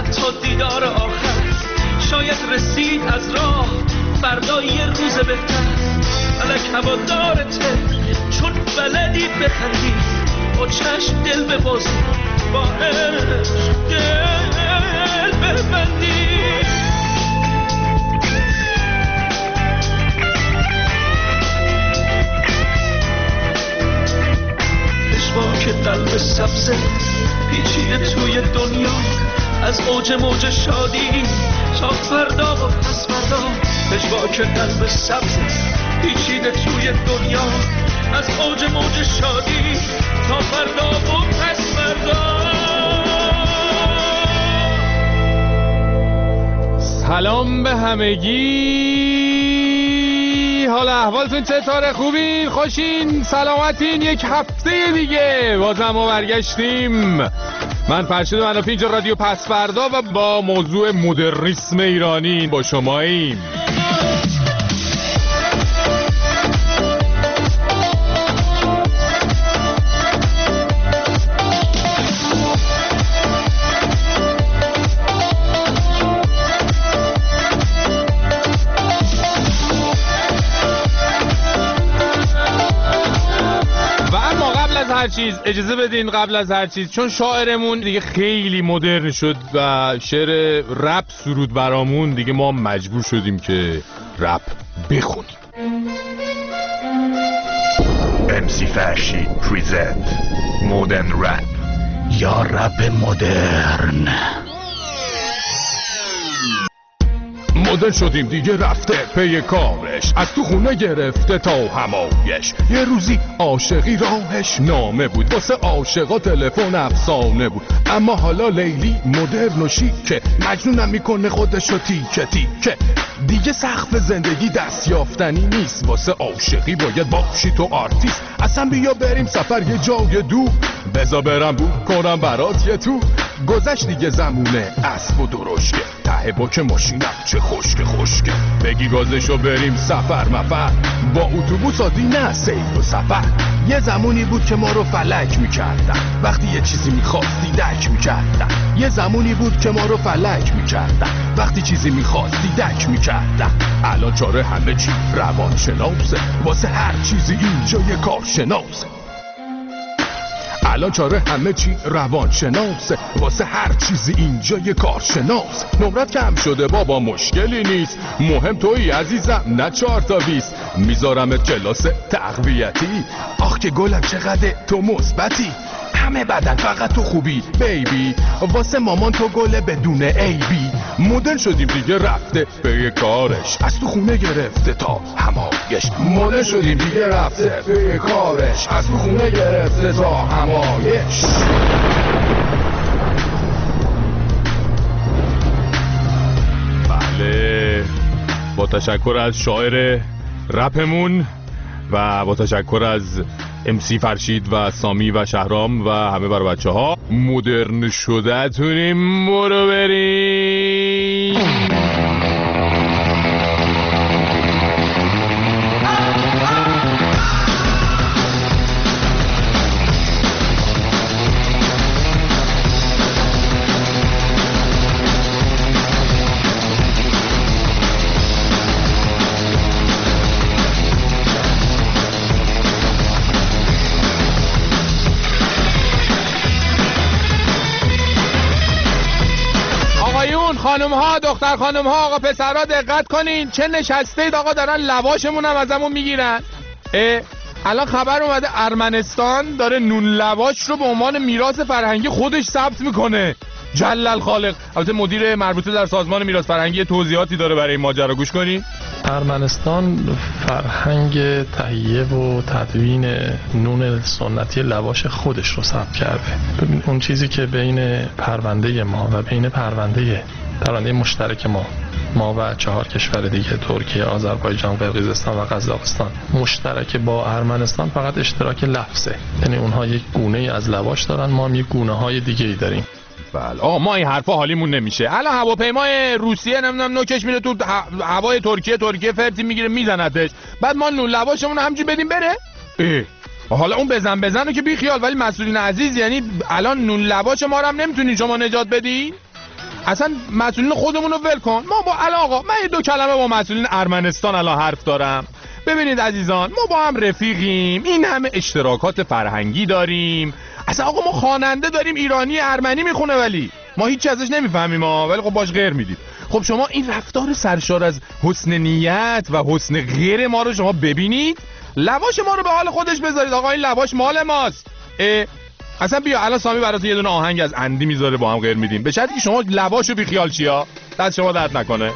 حتی دیدار آخر شاید رسید از راه فردا یه روز بهتر. فلک هوادارته چون بلدی بخندی، با چشم دل ببازی، با عشق دل ببندی. که قلب سبزه پیچیده توی دنیا، از اوج موج شادی تا فردا و پس فردا. پژواک قلب سبزه پیچیده توی دنیا، از اوج موج شادی تا فردا و پس فردا. سلام به همگی، حال احوالتون چطوره؟ خوبین؟ خوشین؟ سلامتین؟ یک هفته دیگه بازم ما برگشتیم. من فرشید منافی، اینجا رادیو پس فردا و با موضوع مدرنیسم ایرانی با شماییم. اجازه بدین قبل از هر چیز، چون شاعرمون دیگه خیلی مدرن شد و شعر رپ سرود برامون، دیگه ما مجبور شدیم که رپ بخونیم. MC فرشید پریزنت مدرن رپ یا رپ مدرن. مدرن شدیم دیگه رفته پی کارش، از تو خونه گرفته تا همایش. یه روزی عاشقی راهش نامه بود، واسه عاشقا تلفن افسانه بود. اما حالا لیلی مدرن و شیکه، مجنونم میکنه خودشو تیکه تیکه. دیگه سقف زندگی دست یافتنی نیست، واسه عاشقی باید باشی تو آرتیست. اصلا بیا بریم سفر یه جای دور، بزا برم بور کنم برات یه تو. گذشت دیگه زمونه اسب و درشکه، ته باک ماشینم چه خشک خشکه. بگی گازشو بریم سفر مفر، با اتوبوس عادی نه سیل و سفر. یه زمانی بود که ما رو فلک میکردن، وقتی یه چیزی میخواستی دک میکردن. یه زمانی بود که ما رو فلک میکردن، وقتی چیزی میخواستی دک میکردن. الان چاره همه چی روانشناسه، واسه هر چیزی اینجا یه کارشناسه. الان چاره همه چی روانشناسه، واسه هر چیزی اینجا یه کارشناس. نمرت کم شده بابا مشکلی نیست، مهم تویی عزیزم نه 4 تا 20. میذارمت کلاس تقویتی، آخ که گلم چقدر تو مثبتی. همه بدن فقط تو خوبی بیبی، واسه مامان تو گله بدون عیبی. مدرن شدیم دیگه رفته به کارش، از تو خونه گرفته تا همایش. مدرن شدیم دیگه رفته به کارش، از تو خونه گرفته تا همایش. بله، با تشکر از شاعر رپمون و با تشکر از MC فرشید و سامی و شهرام و همه بر بچه ها، مدرن شده تونیم. برو بریم. خانم ها، دختر خانم ها، آقا پسرها دقت کنین، چه نشسته اید آقا، دارن لواشمون هم ازمون میگیرن. الان خبر اومده ارمنستان داره نون لواش رو به عنوان میراث فرهنگی خودش ثبت میکنه. جلل خالق. البته مدیر مربوطه در سازمان میراث فرهنگی توضیحاتی داره برای این ماجرا، گوش کنین. ارمنستان فرهنگ تهیه و تدوین نون سنتی لواش خودش رو ثبت کرده. ببین اون چیزی که بین پرونده ما و بین پرونده مشترک ما و 4 کشور دیگه، ترکیه، آذربایجان، قرقیزستان و قزاقستان، مشترک با ارمنستان فقط اشتراک لفظه. یعنی اونها یک گونه ای از لواش دارن، ما هم یک گونه های دیگه ای داریم. بله ما این حرفا حالیمون نمیشه. الان هواپیمای روسیه نمیدونم نوکش میره تو هوای ترکیه فرتی میگیره میزنتش، بعد ما نون لواشمون همینجوری بدیم بره. حالا اون بزن که بی خیال، ولی مسئولین عزیز، یعنی الان نون لواش ما رو هم نمیتونین شما نجات بدین؟ اصلا مسئولین خودمون رو ول کن. ما با آقا من یه 2 کلمه با مسئولین ارمنستان الان حرف دارم. ببینید عزیزان، ما با هم رفیقیم، این همه اشتراکات فرهنگی داریم. اصلا آقا ما خواننده داریم ایرانی ارمنی میخونه، ولی ما هیچی ازش نمیفهمیم ولی خب باش غیر میدید. خب شما این رفتار سرشار از حسن نیت و حسن غیر ما رو شما ببینید، لواش ما رو به حال خودش بذارید. آقا این لواش مال ماست. اصلا بیا الان سامی براتون یه دونه آهنگ از اندی میذاره، با هم غیر میدیم، به شرطی که شما لواشو بی خیال چیا دست شما درد نکنه.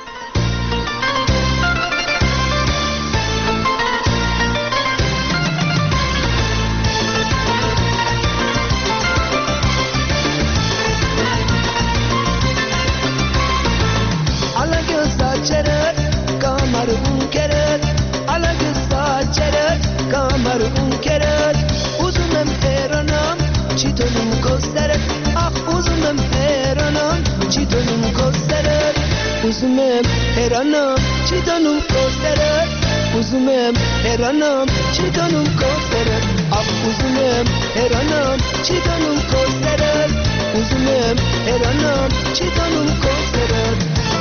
Uzumem heranam çitanum kosterer Uzumem heranam çitanum kosterer Ah uzumem heranam çitanum kosterer Uzumem heranam çitanum kosterer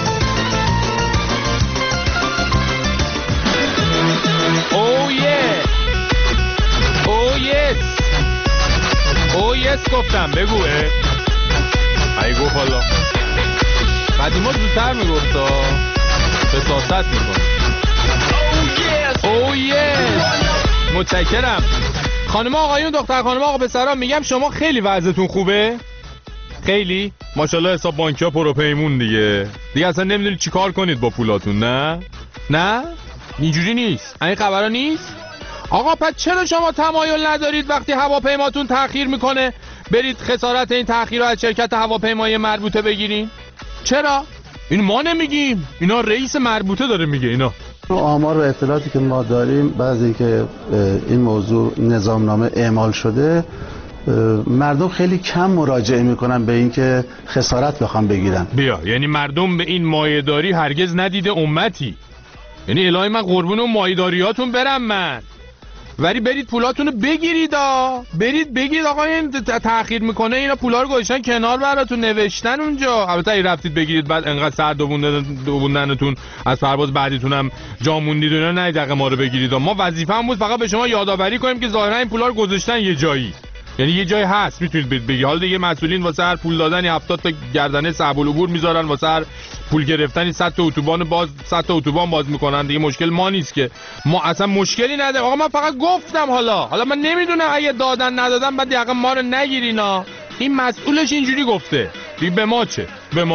Oh yeah Oh yes Oh yes گفتم بگو ای گفت حالا قدیما زودتر میگفتا فساست میکن. او یس متشکرم. خانم آقایون، دختر خانم آقا پسرا، میگم شما خیلی وضعتون خوبه؟ خیلی؟ ماشاءالله حساب بانکی ها پرو پیمون دیگه اصلا نمیدونید چی کار کنید با پولاتون. نه اینجوری نیست، این خبرها نیست. آقا پس چرا شما تمایل ندارید وقتی هواپیماتون تأخیر میکنه برید خسارت این تأخیر رو از شرکت هواپیمایی مربوطه بگیرین؟ چرا؟ این ما نمیگیم، اینا رئیس مربوطه داره میگه. اینا آمار و اطلاعاتی که ما داریم بعد از اینکه این موضوع نظامنامه اعمال شده مردم خیلی کم مراجعه میکنن به اینکه خسارت بخوام بگیرن. بیا یعنی مردم به این مایه‌داری هرگز ندیده امتی. یعنی الهی من قربون اون مایه‌داریاتون برم من، ولی برید پولاتونو بگیرید. برید بگید آقا این تأخیر میکنه، اینا پولا رو گذاشتن کنار براتون نوشتن اونجا. البته این رفتید بگیرید بعد انقدر سر دووندنتون از پرواز بعدیتون هم جا موندید اینا، نه دقیقه ما رو بگیرید. ما وظیفه‌مون بود فقط به شما یادآوری کنیم که ظاهرا این پولا رو گذاشتن یه جایی، یعنی یه جای هست میتونید بگید. حالا دیگه مسئولین واسه هر پول دادنی 70 تا گردنه صعب العبور میذارن، واسه هر پول گرفتنی 100 تا اتوبان باز میکنن دیگه. مشکل ما نیست که، ما اصلا مشکلی نداره. آقا من فقط گفتم حالا من نمیدونم اگه دادن ندادن بعد دقیقاً ما رو نگیرینا. این مسئولش اینجوری گفته دیگه، به ما چه.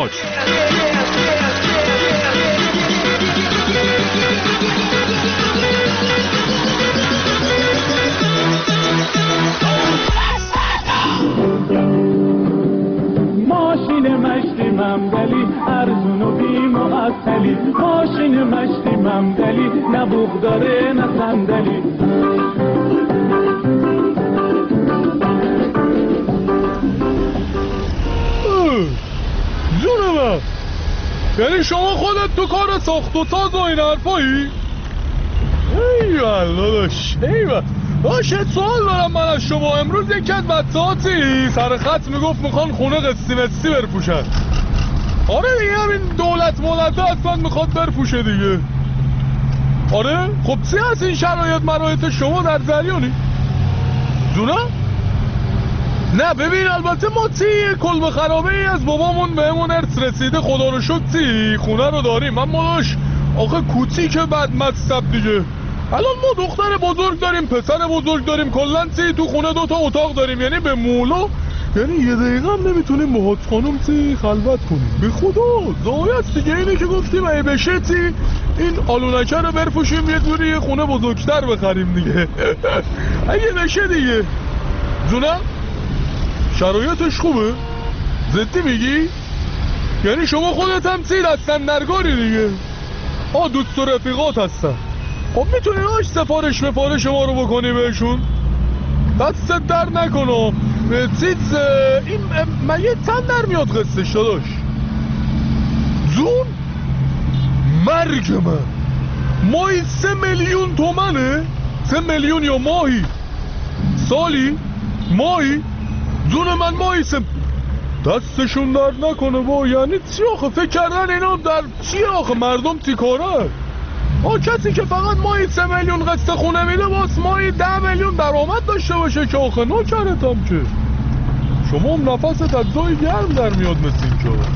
ماشین مشتی ممدلی ارزون و بی معطلی ماشین مشتی ممدلی نه بوق داره نه صندلی. جونم یعنی شما خودت تو کار ساخت و ساز و این حرفایی؟ ایوال داداش باشه. سوال دارم من از شما. امروز یکی از بچه‌هاتی سر خط میگفت میخوان خونه قسطی مسی برفوشن. آره دیگه همین دولت مولده اصلا میخواد برفوشه دیگه. آره خب چی هست این شرایط شما در جریانی؟ جونم؟ نه ببین البته ما کلبه خرابه ای از بابامون بهمون ارث رسیده، خدا رو شکر خونه رو داریم. من ماداش آخه کوچیکه بعد مصب دیگه. الان ما دختر بزرگ داریم، پسر بزرگ داریم، کلن تو خونه 2 تا اتاق داریم. یعنی به مولا یعنی یه دقیقه هم نمیتونیم با حاج خانم خلوت کنیم. به خدا زایست دیگه. اینه که گفتیم ای بشه این آلونکه رو برفوشیم یه جوری یه خونه بزرگتر بخریم دیگه. اگه بشه دیگه. جونم شرایطش خوبه؟ زدی میگی؟ یعنی شما خودت هم دستن نرگاری دیگه. دوست و رفیقات هستن. خب میتونی سفارش ما رو بکنی بهشون؟ دستت در نکنم. این مگه چند در میاد قصهش داداش؟ جون مرگ من ماهی 3 میلیون تومنه؟ 3 میلیون یا ماهی؟ سالی؟ ماهی؟ جون من ماهی دستشون درد نکنه با. یعنی چی آخه؟ فکر کردن اینا در چی آخه؟ مردم تیکاره کسی که فقط ماهی 3 میلیون قسط خونه میده باز ماهی 10 میلیون درآمد داشته باشه که آخه نکردم که شما هم نفست از جای گرم در میاد مثل این که.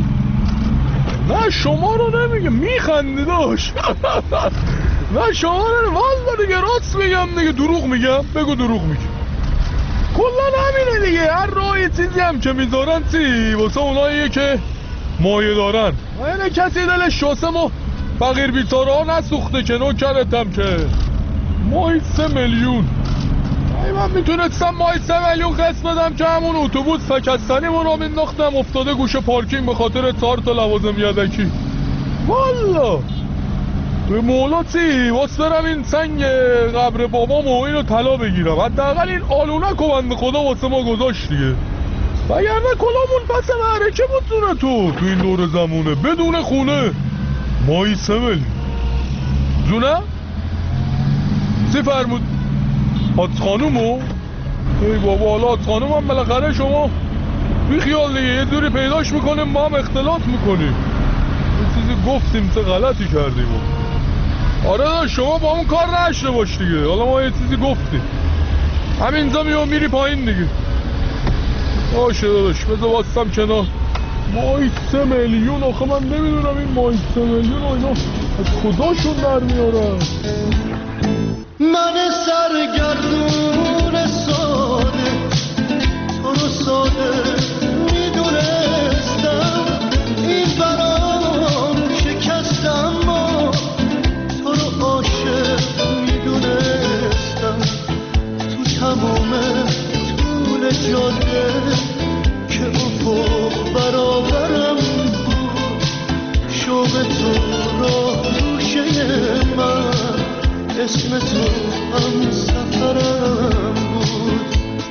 نه شما رو نمیگه میخندی داشت نه شما رو والله دیگه راست میگم دیگه، دروغ میگم؟ بگو دروغ میگم. کلا همینه دیگه، هر راهی چیزی هم که میذارن چی واسه اوناییه که مایه دارن. اینه کسی دلش شاسم و فقیر بیچاره ها نسوخته که نکردم که ماهی 3 میلیون. من میتونستم ماهی 3 میلیون قسط بدم که همون اتوبوس فکستنی رو مینداختم افتاده گوشه پارکینگ به خاطر 4 تا لوازم یدکی. والا به مولا چی واسه برم این سنگ قبر بابامو اینو طلا بگیرم، حداقل این آلونک و بنده خدا واسه ما گذاشت دیگه. وگرنه کلامون پس معرکه بود تو این دور زمونه بدون خونه ماهی 3 میلیون. زونه؟ چی فرمود؟ حادث خانومو؟ ای بابا حالا حادث خانوم هم بالاخره شما بی خیال دیگه یه دوری پیداش میکنیم با هم اختلاط میکنیم. یه چیزی گفتیم چه غلطی کردیم. آره داشت شما با اون کار نشته باش دیگه، حالا ما یه چیزی گفتیم همینجا میری پایین دیگه. باشه داداش بذار واسم کنار. ماهی 3 میلیون آخه من نمیدونم این ماهی 3 میلیون اینا از خداشون در میارن. من سرگردون ساده تو رو ساده میدونستم، این برام شکستم ما تو رو عاشق میدونستم. تو تمام طول جاده که افق برابرم بود، شوق تو راه گوشه من، اسم تو هم سفرم بود.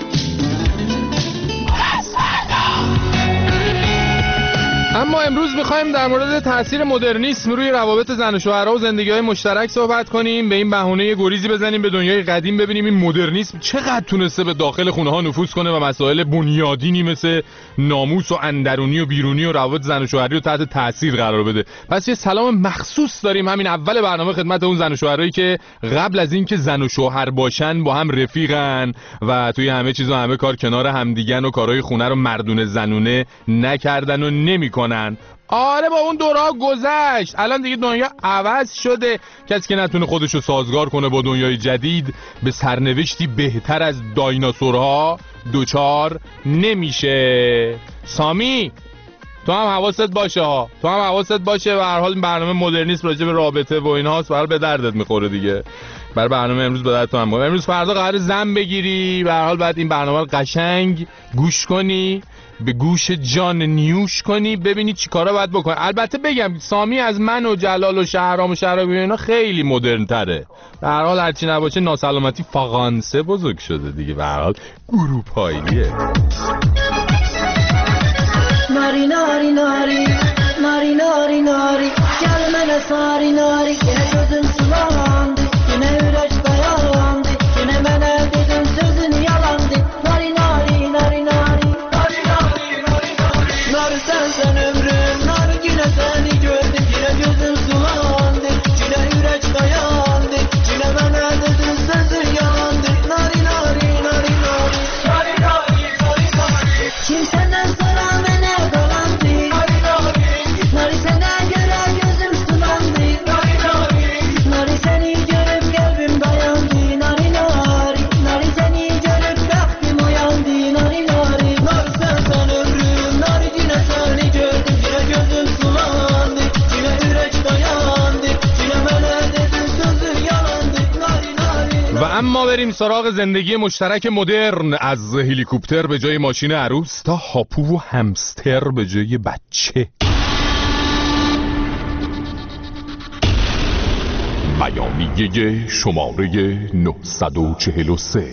اما امروز میخوایم در مورد تاثیر مدرنیسم روی روابط زن و شوهرها و زندگی‌های مشترک صحبت کنیم. به این بهونه گریزی بزنیم به دنیای قدیم، ببینیم این مدرنیسم چقدر تونسته به داخل خونه‌ها نفوذ کنه و مسائل بنیادینی مثل ناموس و اندرونی و بیرونی و روابط زن و شوهری رو تحت تاثیر قرار بده. پس یه سلام مخصوص داریم همین اول برنامه خدمت اون زن و شوهرایی که قبل از اینکه زن و شوهر باشن با هم رفیقن و توی همه چیز و همه کار کنار همدیگن و کارهای خونه رو مردونه زنونه نکردن و نمی‌کنن. آره با اون دورها گذشت، الان دیگه دنیا عوض شده. کسی که نتونه خودشو سازگار کنه با دنیای جدید به سرنوشتی بهتر از دایناسورها دوچار نمیشه. سامی تو هم حواست باشه ها، تو هم حواست باشه. به هر حال این برنامه مدرنیسم راجع به رابطه و اینهاست، برای به دردت میخوره دیگه. برای برنامه امروز به درد تو هم میخوره. امروز فردا قرار زن بگیری، به هر حال بعد این برنامه رو قشنگ گوش کنی، به گوش جان نیوش کنی، ببینی چی کارا باید بکنی. البته بگم سامی از من و جلال و شهرام و شهرام اینا خیلی مدرن تره. به هر حال هرچی نباشه ناسلامتی فاغانسه بزرگ شده دیگه، به هر حال اروپاییه. ناری ناری ناری ناری ناری ناری gel mənə sari nari, yenə gözüm sulandı, yenə ürək dayandı, yenə mənə dedin sözün yalandı. Nari nari nari nari nari nari nari nari nari sen ömrüm, nari yine seni gördüm, yine gözüm sulandı, yine ürək dayandı, yine mənə dedin sözün yalandı. Nari nari nari nari nari nari nari nari kim senden sonra mənə dolandı, nari nari nari senden göre gözüm sulandı, nari nari nari seni görüp kalbim dayandı, nari nari nari seni görüp kalbim uyandı, nari nari nari sen ömrüm, nari yine seni gördüm, yine gözüm sulandı, yine yürek dayandı, yine mənə dedin sözün yalandı. Nari nari. و اما بریم سراغ زندگی مشترک مدرن، از هلیکوپتر به جای ماشین عروس تا هاپو و همستر به جای بچه. بیانیه شماره 943.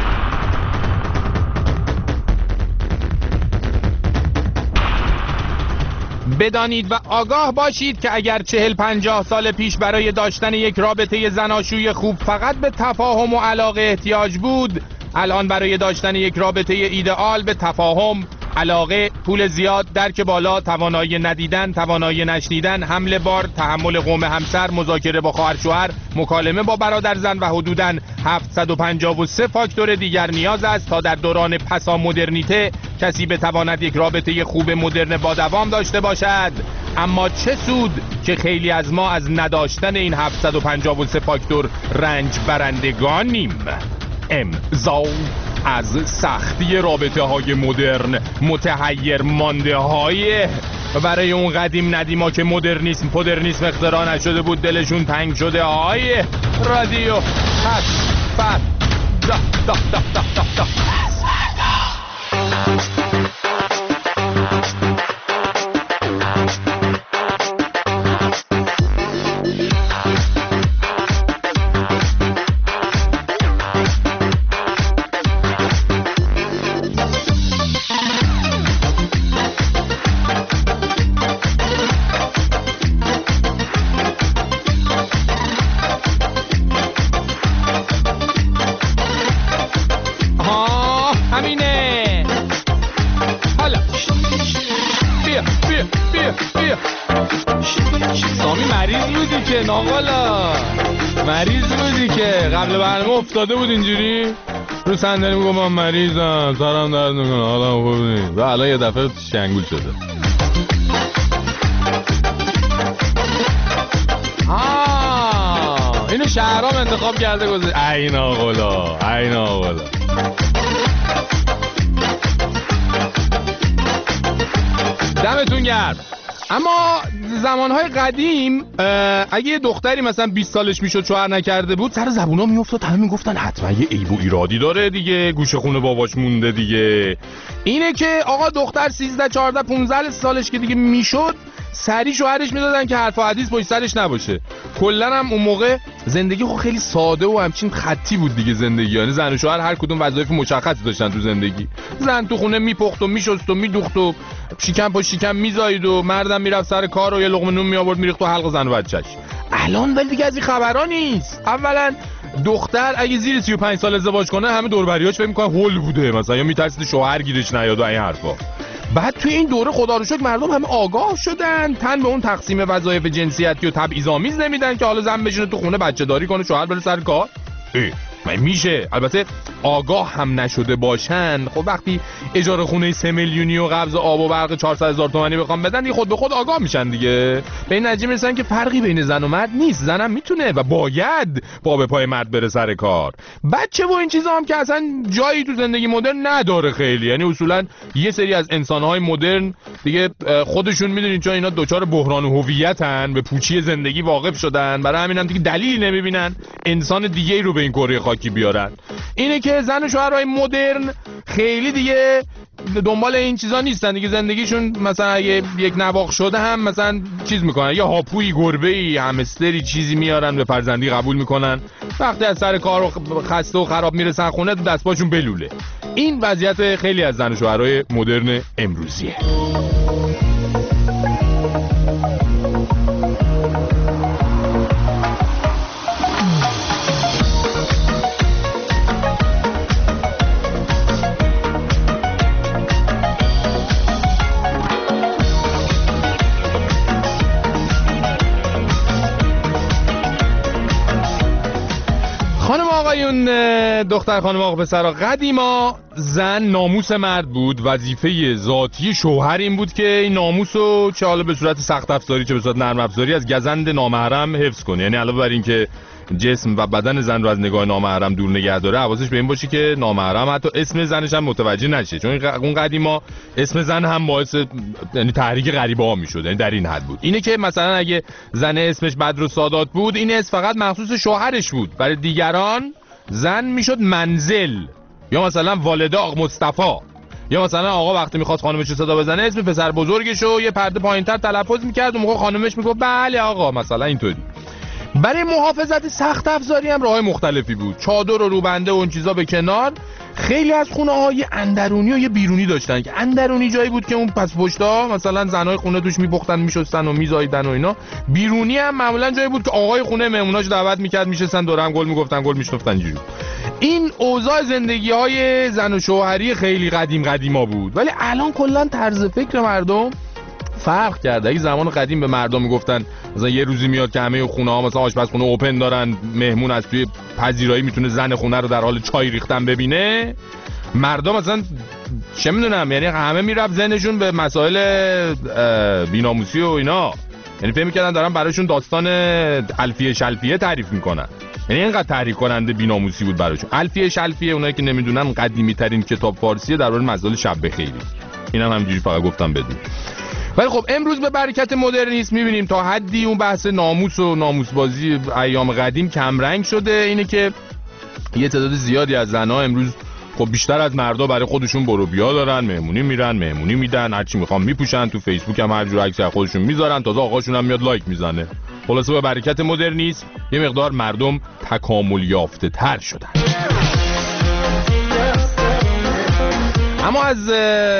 بدانید و آگاه باشید که اگر 40-50 سال پیش برای داشتن یک رابطه زناشوی خوب فقط به تفاهم و علاقه احتیاج بود، الان برای داشتن یک رابطه ایدئال به تفاهم، علاقه، پول زیاد، درک بالا، توانایی ندیدن، توانایی نشنیدن، حمل بار، تحمل قوم همسر، مذاکره با خواهر شوهر، مکالمه با برادر زن و حدوداً 753 فاکتور دیگر نیاز است تا در دوران پسا مدرنیته کسی بتواند یک رابطه خوب مدرن با دوام داشته باشد. اما چه سود که خیلی از ما از نداشتن این 753 فاکتور رنج برندگانیم. امضا از سختی رابطه های مدرن، متحیر مانده های برای اون قدیم ندیما که مدرنیسم اختراع نشده بود دلشون تنگ شده. های رادیو پس قبل برنامه افتاده بود اینجوری رو صندلی میگم من مریضم، سرم درد میکنه، حالم خوب نیست و الان یه دفعه شنگول شده. اینو شهرام انتخاب کرده گذاشت. عین آقلا دمتون گرم. اما زمانهای قدیم اگه یه دختری مثلا 20 سالش میشد شوهر نکرده بود سر زبونا میافتاد، همه میگفتن حتما یه عیب و ایرادی داره دیگه، گوشه خونه باباش مونده دیگه. اینه که آقا دختر 13 14 15 سالش که دیگه میشد سری شوهرش میدادن که حرف و حدیث پشت سرش نباشه. کلا هم اون موقع زندگی خیلی ساده و همچین خطی بود دیگه زندگی، یعنی زن و شوهر هر کدوم وظایف مشخصی داشتن تو زندگی. زن تو خونه میپخت و میشست و میدوخت و شکم پشت شکم میزایید و مردم میرفت سر کار و یه لقمه نون میآورد میریخت تو حلق زن و بچه‌ش. الان ولی دیگه از این خبرا نیست. اولا دختر اگه زیر 35 سال ازدواج کنه همه دور و بریاش فکر می‌کنن هول بوده مثلا، یا میترسید شوهر گیرش نیاد و این حرفا. بعد توی این دوره خدا رو شکر مردم همه آگاه شدن، تن به اون تقسیم وظایف جنسیتی و تبعیض‌آمیز نمیدن که حالا زن بشینه تو خونه بچه داری کنه شوهر بره سر کار. میشه البته آگاه هم نشده باشن. خب وقتی اجاره خونه 3 میلیونی و قبض آب و برق 400,000 تومانی بخوام بدن دیگه خود به خود آگاه میشن دیگه، به این نتیجه میرسن که فرقی بین زن و مرد نیست، زنم میتونه و باید پا به پای مرد بره سر کار. بچه و این چیزا هم که اصلا جایی تو زندگی مدرن نداره خیلی، یعنی اصولا یه سری از انسان‌های مدرن دیگه خودشون میدونین چون اینا دوچار بحران هویتن، به پوچی زندگی واقف شدن، برای همین هم دیگه دلیلی نمیبینن انسان دیگه‌ای رو به این کره خاکی بیارن. اینه که زن و شوهرای مدرن خیلی دیگه دنبال این چیزا نیستن دیگه، زندگیشون مثلا اگه یک نواخت شده هم مثلا چیز میکنن، یا هاپویی، گربه‌ای، همستری چیزی میارن به فرزندی قبول میکنن، وقتی از سر کار خسته و خراب میرسن خونه تو دستپاشون بلوله. این وضعیت خیلی از زن و شوهرای مدرن امروزیه. دختر خانم آقا پسرا، قدیما زن ناموس مرد بود، وظیفه ذاتی شوهر این بود که این ناموسو چه حالا به صورت سخت افزاری چه به صورت نرم افزاری از گزند نامحرم حفظ کنه. یعنی علاوه بر این که جسم و بدن زن رو از نگاه نامحرم دور نگه داره، حواسش به این باشه که نامحرم حتی اسم زنش هم متوجه نشه، چون اون قدیما اسم زن هم باعث یعنی تحریک غریبه‌ها میشد، یعنی در این حد بود. اینه که مثلا اگه زن اسمش بدر و سادات بود این اسم فقط مخصوص شوهرش بود، برای دیگران زن میشد منزل، یا مثلا والده آقا مصطفی، یا مثلا آقا وقتی میخواست خانمش رو صدا بزنه اسم پسر بزرگشو یه پرده پایینتر تلفظ میکرد، اون موقع خانمش میگفت بله آقا، مثلا اینطوری. برای محافظت سخت افزاری هم راههای مختلفی بود، چادر و روبنده و اون چیزا به کنار. خیلی از خونه ها یه اندرونی و یه بیرونی داشتن که اندرونی جایی بود که اون پس پشتا مثلا زنای خونه توش میپختن میشستن و میزاییدن و اینا. بیرونی هم معمولا جایی بود که آقای خونه مهموناش دعوت میکرد میشستن دور هم گل میگفتن گل میشنفتن اینجوری. این اوضاع زندگی‌های زن و شوهری خیلی قدیما بود، ولی الان کلا طرز فکر مردم فرق کرده. اگه زمان قدیم به مردم میگفتن مثلا یه روزی میاد که همه خونه‌ها مثلا آشپزخونه اوپن دارن، مهمون از توی پذیرایی میتونه زن خونه رو در حال چای ریختن ببینه، مردم مثلا چه میدونم، یعنی همه میرفت ذهنشون به مسائل بی‌ناموسی و اینا، یعنی فکر می‌کردن دارن براشون داستان الفیه شلفیه تعریف میکنن. یعنی اینقدر تحریک کننده بی‌ناموسی بود براشون. الفیه شلفیه، اونایی که نمیدونن، قدیمی ترین کتاب فارسیه درباره مسائل شب بخیری. اینم همینجوری فقط گفتم بدون. ولی خب امروز به برکت مدرنیسم می‌بینیم تا حدی اون بحث ناموس و ناموسبازی ایام قدیم کم رنگ شده. اینه که یه تعداد زیادی از زن‌ها امروز خب بیشتر از مردا برای خودشون برو بیا دارن، مهمونی میرن، مهمونی میدن، هر چی میخوام میپوشن، تو فیسبوک هم هر جور عکس خودشون میذارن، تازه آقاشون هم میاد لایک میزنه. خلاصه به برکت مدرنیسم یه مقدار مردم تکامل یافته تر شدن. اما از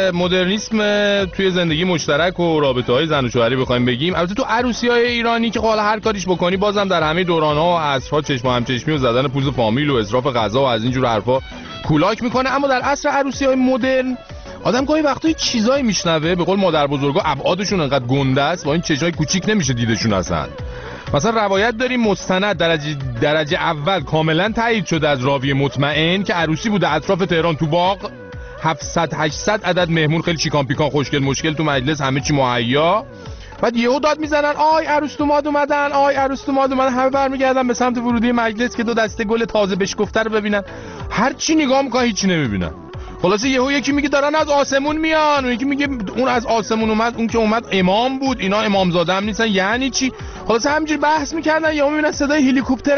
مدرنیسم توی زندگی مشترک و رابطه‌های زن و شوهری بخوایم بگیم، البته تو عروسی‌های ایرانی که حالا هر کاریش بکنی بازم در همه دوران‌ها و عصرها چشم و همچشمی و زدن پوز فامیل و اسراف غذا و از این جور حرفا کولاک میکنه. اما در عصر عروسی‌های مدرن آدم گاهی وقتا چیزایی میشنوه، به قول مادر بزرگا ابعادشون انقدر گنده است با این چشای کوچیک نمیشه دیدشون اصلا. مثلا روایت داریم مستند درجه اول کاملا تایید شده از راوی مطمئن که عروسی بوده اطراف تهران تو باغ، 700-800 عدد مهمون خیلی چیکان پیکان خوشگل مشکل تو مجلس، همه چی مهیا. بعد یهو داد میزنن آی عروس دوماد اومدن، آی عروس دوماد اومدن، همه برمیگردن به سمت ورودی مجلس که دو دسته گل تازه بشکفته رو ببینن. هر چی نگاه میکنن هیچی نمیبینن. خلاصه یهو یکی میگه دارن از آسمون میان، اون یکی میگه اون از آسمون اومد، اون که اومد امام بود، اینا امامزاده هم نیستن، یعنی چی؟ خلاصه همینجوری بحث میکردن، یهو میبینن صدای هلیکوپتر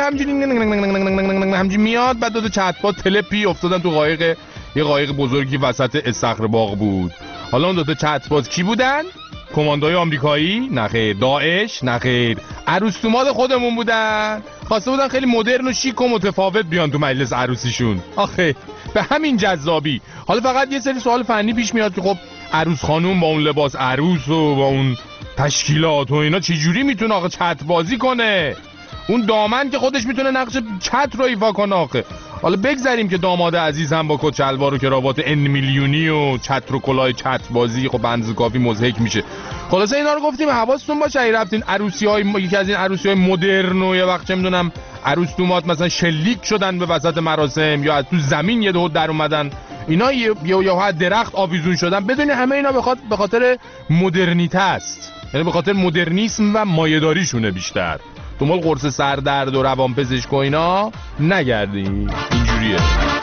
همینجوری میاد، بعد دو تا چتبات تلپی افتادن تو قایق، یه قایق بزرگی وسط استخر باغ بود. حالا اون دو تا چتبات کی بودن؟ کماندوی آمریکایی؟ نخیر. داعش؟ نخیر. عروس دوماد خودمون بودن. خواسته بودن خیلی مدرن و شیک و متفاوت بیان تو مجلس عروسیشون. آخه به همین جذابی. حالا فقط یه سری سوال فنی پیش میاد که خب عروس خانوم با اون لباس عروس و با اون تشکیلات و اینا چجوری میتونه آخه چتر بازی کنه؟ اون دامن که خودش میتونه نقش چتر رو ایفا کنه آخه. حالا بگذاریم که داماد عزیز هم با کت شلوار و کراوات ان میلیونی و چتر و کلاه چتر بازی خب بنز کافی مضحک میشه. خلاصه اینا رو گفتیم حواستون باشه اگه رفتین عروسی‌های یکی از این عروسی‌های مدرن و یه وقت چه میدونم عروس دومات مثلا شلیک شدن به وسط مراسم یا از تو زمین یه دو در اومدن، اینا یا درخت آویزون شدن، بدونید همه اینا به خاطر مدرنیته است، یعنی به خاطر مدرنیسم و مایه‌داریشونه. بیشتر دنبال قرص سردرد و روانپزشک و اینا نگردین، اینجوریه.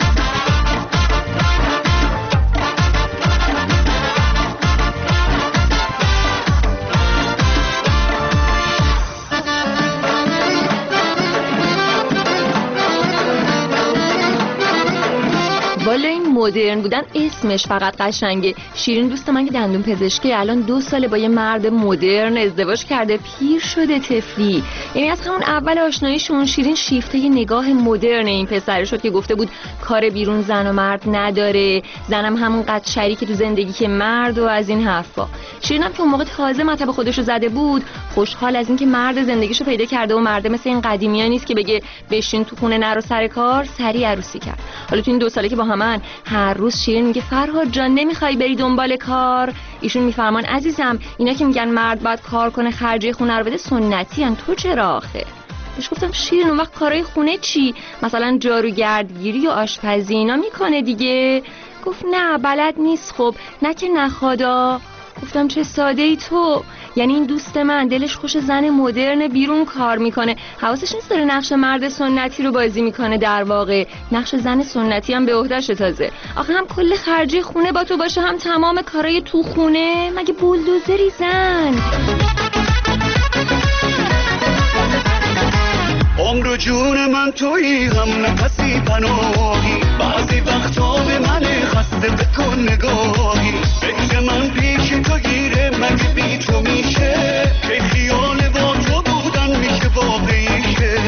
والا این مدرن بودن اسمش فقط قشنگه. شیرین دوست من که دندون پزشکی الان 2 ساله با یه مرد مدرن ازدواج کرده، پیر شده طفلی. یعنی از همون اول آشناییشون شیرین شیفته یه نگاه مدرن این پسر شد که گفته بود کار بیرون زن و مرد نداره، زنم همون قد شریک تو زندگی که مرد و از این حرفا. شیرینم که اون موقع تازه مطب خودشو زده بود، خوشحال از اینکه مرد زندگیشو پیدا کرده و مرد مثل این قدیمی‌ها نیست که بگه بشین تو خونه نرو سر کار، سریع عروسی کرد. حالا تو این 2 ساله که با همن هر روز شیرین میگه فرهاد جان نمیخوای بری دنبال کار؟ ایشون میفرمان عزیزم اینا که میگن مرد باید کار کنه خرجی خونه رو بده سنتی ان، تو چرا آخه؟ بهش گفتم شیرین اون وقت کارهای خونه چی؟ مثلا جاروگردگیری و آشپزی اینا میکنه دیگه. گفت نه بلد نیست. خب نه که نخوادا. گفتم چه ساده ای تو، یعنی این دوست من دلش خوش زن مدرن بیرون کار میکنه، حواسش نیست داره نقش مرد سنتی رو بازی میکنه، در واقع نقش زن سنتی هم به عهده‌ش تازه. آخه هم کل خرجی خونه با تو باشه، هم تمام کارهای تو خونه، مگه بولدوزری زن؟ عمر و جون من تویی، هم نفسی پناهی، بعضی وقتا به من خسته بکن نگاهی، فکر من پیش تو گیره مگه بی تو میشه، که خیال با تو بودن میشه واقعیشه.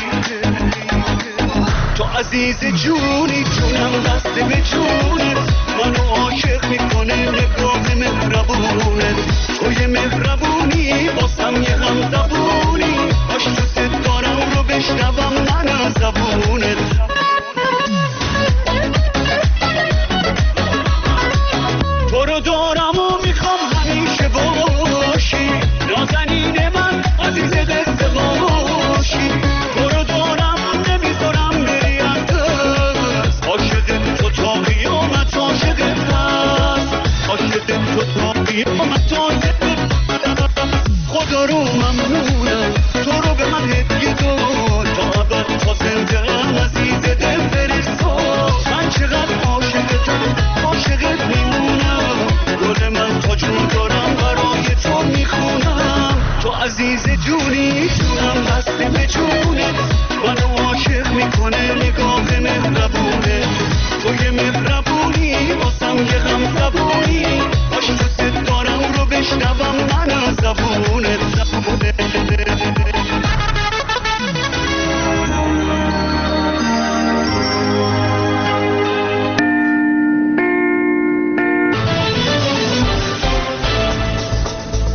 تو عزیز جونی، جونم دست به جونت، منو عاشق میکنه نگاه مهربونت، توی مهربونی واسم یه غم زبونی، باش تو ست دارم رو بشنوم من از زبونت.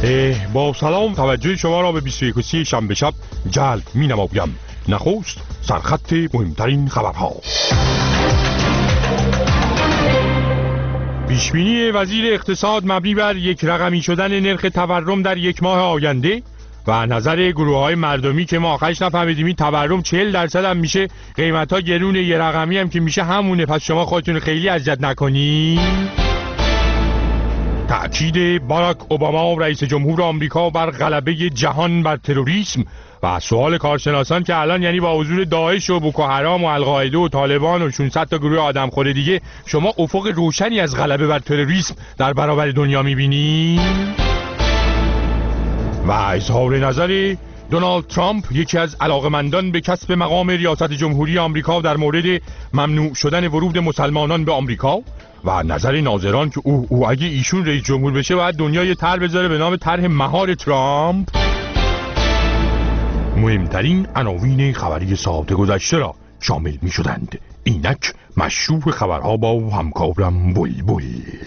با سلام توجه شما را به 21 شنبه شب جلب می نمایم. نخست سرخط مهمترین خبرها. پیشبینی وزیر اقتصاد مبنی بر یک رقمی شدن نرخ تورم در یک ماه آینده و نظر گروه‌های مردمی که ما آخرش نفهمیدیم این تورم 40% هم میشه، قیمت‌ها گرونه، یه رقمی هم که میشه همونه، پس شما خودتون خیلی اذیت نکنین. تأکید باراک اوباما رئیس جمهور آمریکا بر غلبه جهان بر تروریسم و سوال کارشناسان که الان یعنی با حضور داعش و بوکو حرام و القاعده و طالبان و 600 تا گروه آدمخوره دیگه شما افق روشنی از غلبه بر تروریسم در برابر دنیا می‌بینید؟ و اظهار نظر دونالد ترامپ، یکی از علاقمندان به کسب مقام ریاست جمهوری آمریکا، در مورد ممنوع شدن ورود مسلمانان به آمریکا و نظر ناظران که او اگه ایشون رئیس جمهور بشه باید دنیا یه طرح بذاره به نام طرح مهار ترامپ. مهمترین عناوین خبری ساعت گذشته را شامل می شدند. اینک مشروع خبرها با همکارم بلبل.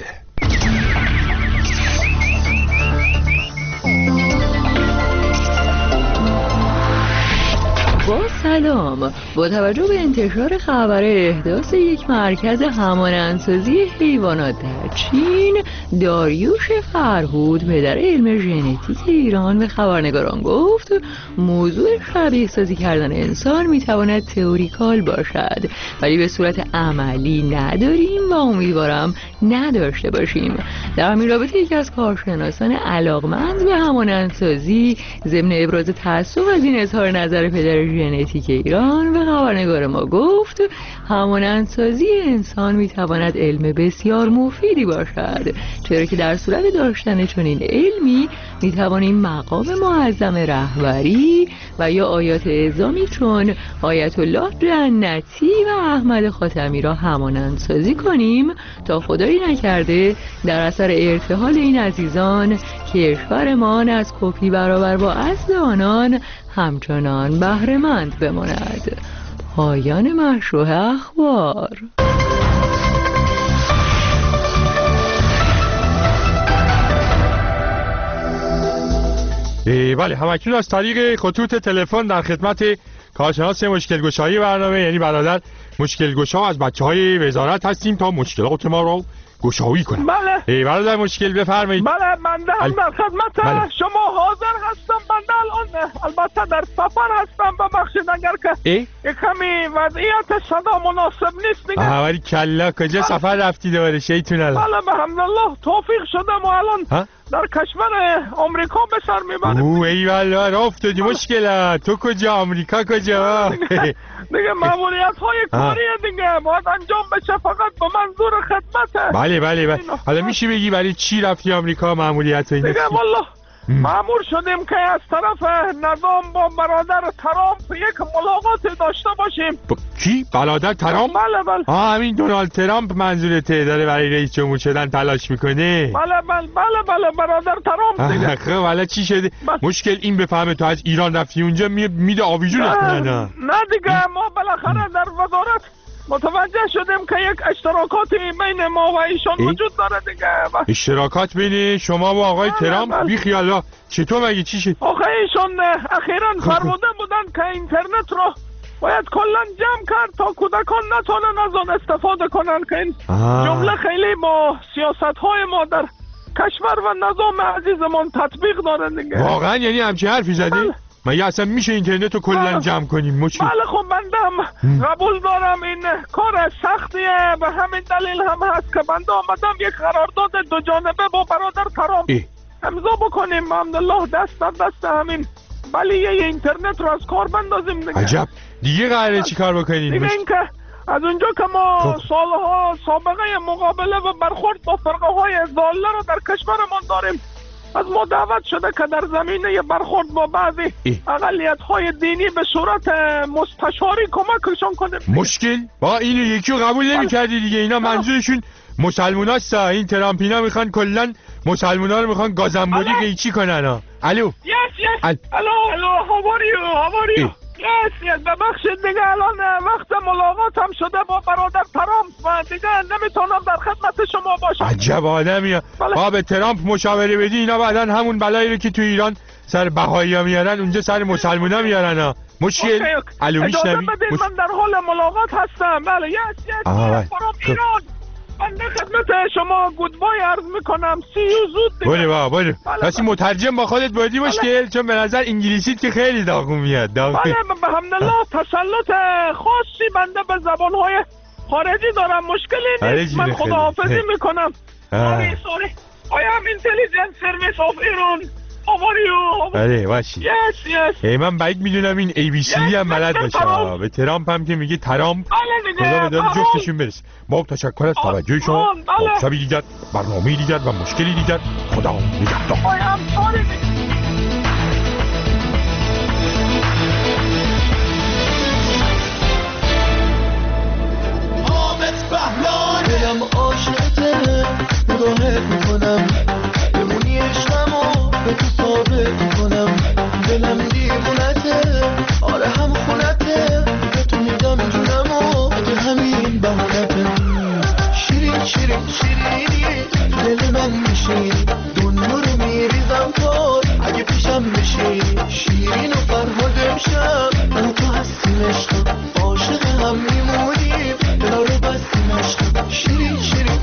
با سلام، با توجه به انتشار خبر احداث یک مرکز همانندسازی حیوانات در چین، داریوش فرهود پدر علم ژنتیک ایران به خبرنگاران گفت موضوع شبیه سازی کردن انسان میتواند تئوریکال باشد ولی به صورت عملی نداریم و امیدوارم نداشته باشیم. در همین رابطه یکی از کارشناسان علاقمند به همانندسازی ضمن ابراز تأسف از این اظهار نظر پدر ژنتیک ایران به خبرنگار ما گفت همانندسازی انسان میتواند علم بسیار مفیدی باشد، چرا که در صورت داشتن چنین علمی میتوانیم مقام معظم رهبری و یا آیات اعظامی چون آیت الله جنتی و احمد خاتمی را همانندسازی کنیم تا خدایی نکرده در اثر ارتحال این عزیزان کشورمان از کپی برابر با اصل آنان همچنان بهره‌مند بماند. پایان مشروع اخبار. بله، همکنون از طریق خطوط تلفن در خدمت کارشناس مشکل گشایی برنامه یعنی برادر مشکل گشا از بچه‌های وزارت هستیم تا مشکلات ما رو گشایی کنم. بله برادر مشکل بفرمایید. بله بنده هم در خدمت شما حاضر هستم. بنده الان البته در سفر هستم، ببخشید اگر که کمی وضعیت صدا مناسب نیست دیگه. ولی کلا کجا سفر رفتی دوباره شیطون الان؟ بله الحمدلله توفیق شدم و الان در کشور آمریکا به سر میبرم. ای والله راه افتادی مشکلات. تو کجا؟ آمریکا کجا؟ دیگه ماموریت های کاری دیگه باید انجام بشه، فقط به منظور خدمت. بله حالا میشه بگی برای چی رفتی آمریکا؟ ماموریت اینا دیگه والله مأمور شدیم که از طرف نظام با برادر ترامپ یک ملاقات داشته باشیم. کی؟ برادر ترامپ؟ بله همین دونالد ترامپ منظورته داره برای رئیس جمهور شدن تلاش میکنه؟ بله برادر ترامپ دیگه. خب حالا چی شده؟ مشکل این بفهمه تو از ایران رفتی اونجا میده آویزون کنن. نه دیگه ما بالاخره در وزارت متوجه شدیم که یک اشتراکاتی بین ما و ایشان وجود داره دیگه. اشتراکات بین شما و آقای ترامپ؟ بی خیالا چطور مگه چی شد؟ آخه ایشان اخیراً فرموده بودن که اینترنت رو باید کلا جمع کرد تا کودکان نتونن از آن استفاده کنن، که این جمله خیلی با سیاست‌های ما در کشور و نظام عزیزمون تطبیق داره دیگه. واقعا یعنی همچین حرفی زدی؟ مگه اصلا میشه اینترنت رو کلا جمع کنیم؟ بله خب بنده قبول دارم این کار سختیه، به همین دلیل هم هست که بنده آمدم یک قرارداد دو جانبه با برادر ترامپ امضا بکنیم، الحمدلله دست در دست همین بلیه اینترنت رو از کار بندازیم دیگه. عجب، دیگه قراره چی کار بکنیم؟ دیگه این که از اونجا که ما سالها سابقه مقابله و برخورد با فرقه های ضاله رو در کشورمون داریم، از ما دعوت شده که در زمینه برخورد با بعضی اقلیت های دینی به صورت مستشاری کمکشون کنیم. مشکل با اینو یکی رو قبول نمی کردی دیگه. اینا منظورشون مسلمان هست. این ترامپینا میخوان کلن مسلمان ها رو میخوان گازنبوری قیچی کنن. الو Yes. Hello, how are you? یس ببخشید دیگه الان وقت ملاقات هم شده با برادر ترامپ و دیگه نمیتونم در خدمت شما باشم. عجب آدمی. با به ترامپ مشاوره بدی اینا بعداً همون بلایی رو که تو ایران سر بهایی‌ها میارن اونجا سر مسلمونا میارن ها. مشکل علومیش اجازه بدید من در حال ملاقات هستم. بله یس ایران. من در خدمت شما گودبای عرض میکنم. سی یو زود دیگه. بله پس مترجم با خودت بودی مشکل چون به نظر انگلیسیت که خیلی داغون میاد. بله به حمدالله تسلط خاصی بنده به زبانهای خارجی دارم. مشکلی نیست. من خداحافظی میکنم. sorry I am intelligence service of Iran. How are you? بله باشی. yes من باید میدونم این ABC هم بلد باشه. به ترامپ هم که میگه ترامپ خدا به داد جفتشون برسه. با تشکر از توجه شما. شبی دیگر برنامه دیگر و مشکلی دیگر. خدا نگهدار. دلم عاشقته نگاهت میکنم بمونی عشقمو به تو ثابت میکنم دلم دیوونته آره هم خونته به تو میدم جونمو اگه همین بهونته شیرین شیرینی دل من میشی دنیا رو میریزم پار اگه پیشم بشی شیرین و فرهاد امشب من تو هستیم عشقم عاشق هم میمونیم دلا رو بستیم عشقم شیرینی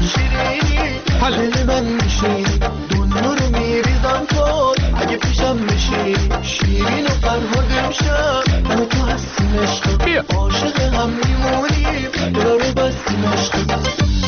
دل من میشی دنیا رو میریزم پار اگه پیشم بشی شیرین و فرهاد امشب من تو هستیم عشقم عاشق هم میمونیم دلا رو بستیم عشقم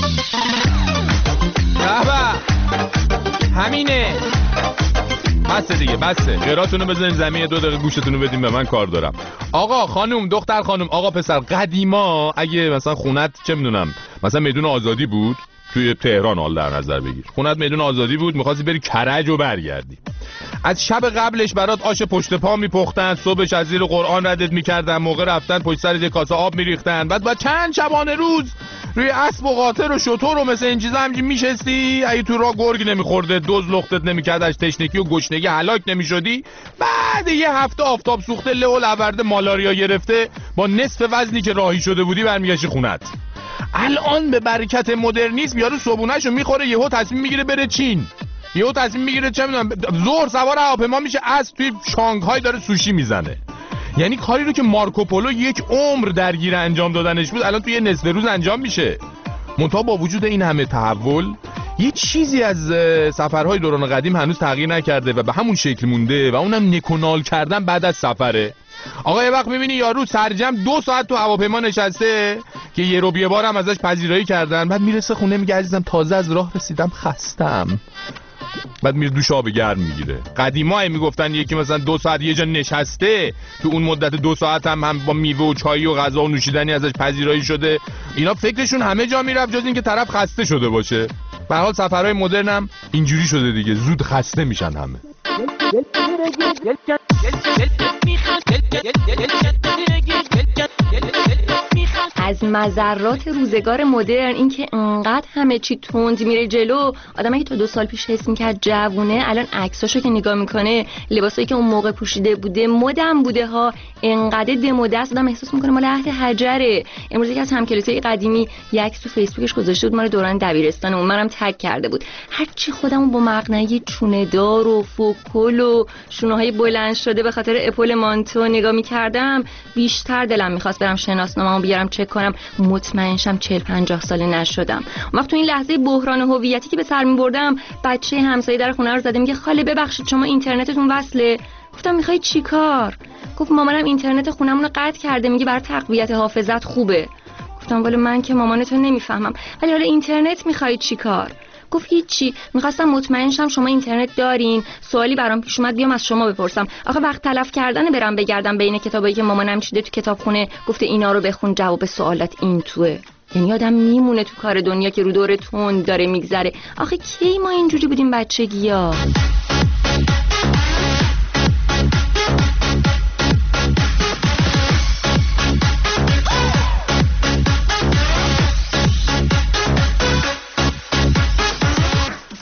همینه. بسه دیگه بسه. غیراتونو بزنین زمین 2 دقیقه گوشتونو بدین به من کار دارم. آقا خانم دختر خانم آقا پسر قدیما اگه مثلا خونت چه میدونم مثلا میدون آزادی بود توی تهران حال در نظر بگیر خونت میدون آزادی بود می‌خواستی بری کرج و برگردی از شب قبلش برات آش پشت پا میپختن صبحش از زیر قرآن ردت میکردن موقع رفتن پشت سر یه کاسه آب میریختن بعد چند شبانه روز روی اسب و قاطر و شتر و مثل این چیزا همینجوری میشستی اگه تو راه گرگ نمیخورده دوز لختت نمیکرد از تشنگی و گشنگی هلاک نمیشدی بعد یه هفته آفتاب سوخته له و لورده مالاریا گرفته با نصف وزنی که راهی شده بودی برمیگشتی خونت. الان به برکت مدرنیسم یارو صبونه‌شو میخوره یهو تصمیم میگیره بره چین یهو تصمیم میگیره چه میدونم ظهر سوار هواپیما میشه از توی شانگهای داره سوشی میزنه. یعنی کاری رو که مارکوپولو یک عمر درگیر انجام دادنش بود الان توی یه نصف روز انجام میشه. منتها با وجود این همه تحول یه چیزی از سفرهای دوران قدیم هنوز تغییر نکرده و به همون شکل مونده و اونم نکنال کردن بعد از سفره. آقا یه وقت میبینی یارو سرجم 2 ساعت تو هواپیما نشسته که یه رو یه بار هم ازش پذیرایی کردن بعد میرسه خونه میگه عزیزم تازه از راه رسیدم خستم بعد میره دوش آب گرم میگیره. قدیما میگفتن یکی مثلا 2 ساعت یه جا نشسته تو اون مدت 2 ساعت هم با میوه و چای و غذا و نوشیدنی ازش پذیرایی شده. اینا فکرشون همه جا میرفت جز این که طرف خسته شده باشه. به هر حال سفرهای مدرن هم اینجوری شده دیگه زود خسته میشن همه. از مضرات روزگار مدرن این که انقدر همه چی تند میره جلو آدمی که تا 2 سال پیش حس میکرد جوونه الان عکساشو که نگاه میکنه لباسایی که اون موقع پوشیده بوده مدم بوده ها انقدر دموده است آدم احساس میکنه مال عهد حجره. امروز یکی از همکلاسیای قدیمی یک عکس تو فیسبوکش گذاشته بود مال دوران دبیرستان اون منم تگ کرده بود هرچی خودمون با مقنعه چونه دار و فوکل و شونه‌های بلند شده به خاطر اپل مانتو نگاه میکردم بیشتر دلم میخواست برم شناسنامه‌مو بیارم چک کنم مطمئن شم 40-50 ساله نشدم. وقت تو این لحظه بحران هویتی که به سر می‌بردم بچه همسایه در خونه رو زده میگه خاله ببخشید شما اینترنتتون وصله. گفتم میخوای چیکار؟ گفت مامانم اینترنت خونمون رو قطع کرده میگه برای تقویت حافظت خوبه. گفتم ولی من که مامانتو نمیفهمم ولی حالا اینترنت میخوای چیکار؟ گفت هیچی میخواستم مطمئن شم شما اینترنت دارین سوالی برام پیش اومد بیام از شما بپرسم آخه وقت تلف کردن برم بگردم بین کتابایی که مامانم چیده تو کتابخونه گفته اینا رو بخون جواب سوالات این توئه. یعنی آدم میمونه تو کار دنیا که رو دور تون داره میگذره. آخه کی ما اینجوری بودیم بچگی‌ها؟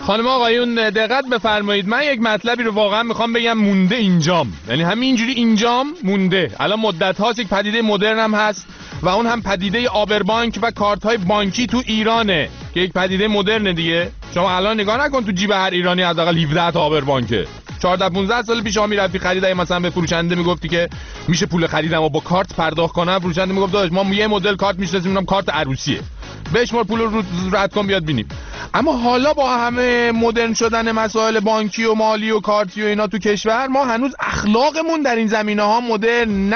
خانم آقایون دقت بفرمایید، من یک مطلبی رو واقعا میخوام بگم مونده اینجام، یعنی همینجوری اینجام مونده. الان مدت هاست یک پدیده مدرن هم هست و اون هم پدیده آبربانک و کارت های بانکی تو ایرانه که یک پدیده مدرنه دیگه. شما الان نگاه نکن تو جیب هر ایرانی حداقل 17 تا آبربانکه. 14 15 سال پیش شما میرفتی خرید، مثلا به فروشنده میگفتی که میشه پول خریدمو با کارت پرداخت کنم، فروشنده میگفت داداش ما یه مدل کارت میشناسیم، اونم کارت عروسیه، بشمار پول رو رد کن بیاد بینیم. اما حالا با همه مدرن شدن مسائل بانکی و مالی و کارتی و اینا تو کشور، ما هنوز اخلاقمون در این زمینه‌ها مدرن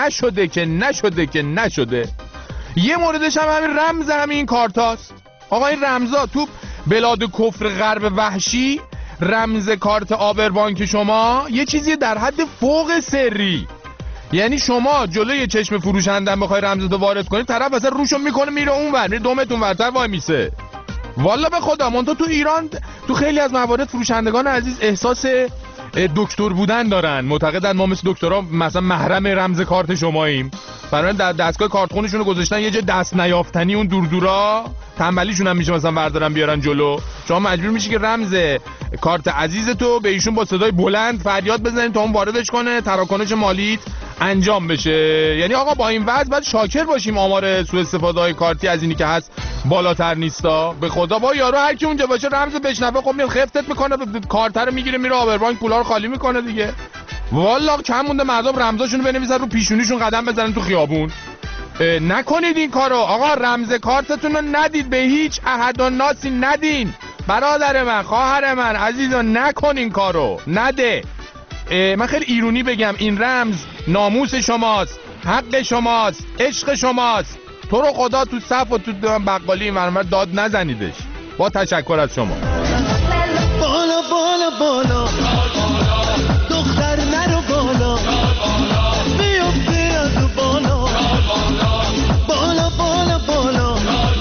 نشده. یه موردش هم همین رمز همین کارتاست. آقا این رمزا تو بلاد کفر غرب وحشی، رمز کارت آبربانک شما یه چیزی در حد فوق سری، یعنی شما جلوی چشم فروشنده بخوای رمزتو وارد کنی، طرف اصلا روشو میکنه میره اونور، میره دومتون ورتر وای میسه. والا به خدا من تو ایران تو خیلی از موارد فروشندگان عزیز احساس دکتر بودن دارن، معتقدن ما مثل دکترها مثلا محرم رمز کارت شماییم، برای در دستگاه کارتخونشون رو گذاشتن یه جای دست نیافتنی، اون دورا تنبلیشون هم میشه مثلا بردارن بیارن جلو. شما مجبور میشی که رمز کارت عزیز تو به ایشون با صدای بلند فریاد بزنید تا اون واردش کنه، تراکنش مالیت انجام بشه. یعنی آقا با این وضع باید شاکر باشیم آمار سوء استفاده های کارتی از اینی که هست بالاتر نیستا. به خدا با یارو هر کی اونجا باشه رمز بشنوه خب میاد خفتت میکنه، کارت رو میگیره میره آبربانک پولا رو خالی میکنه دیگه. والا کم مونده مردم رمزاشونو بنویسن رو پیشونیشون قدم بزنن تو خیابون. نکنید این کارو آقا، رمز کارتتون رو ندید، به هیچ احد و ناسی ندین. برادر من، خواهر من، عزیزان نکنین کارو، نده. من خیلی ایرونی بگم، این رمز ناموس شماست، حق شماست، عشق شماست. تو رو خدا تو صف و تو بقالی این ورمر داد نزنیدش. با تشکر از شما. بالا بالا بالا دختر نرو بالا، بیا بیا تو بالا، بالا بالا بالا،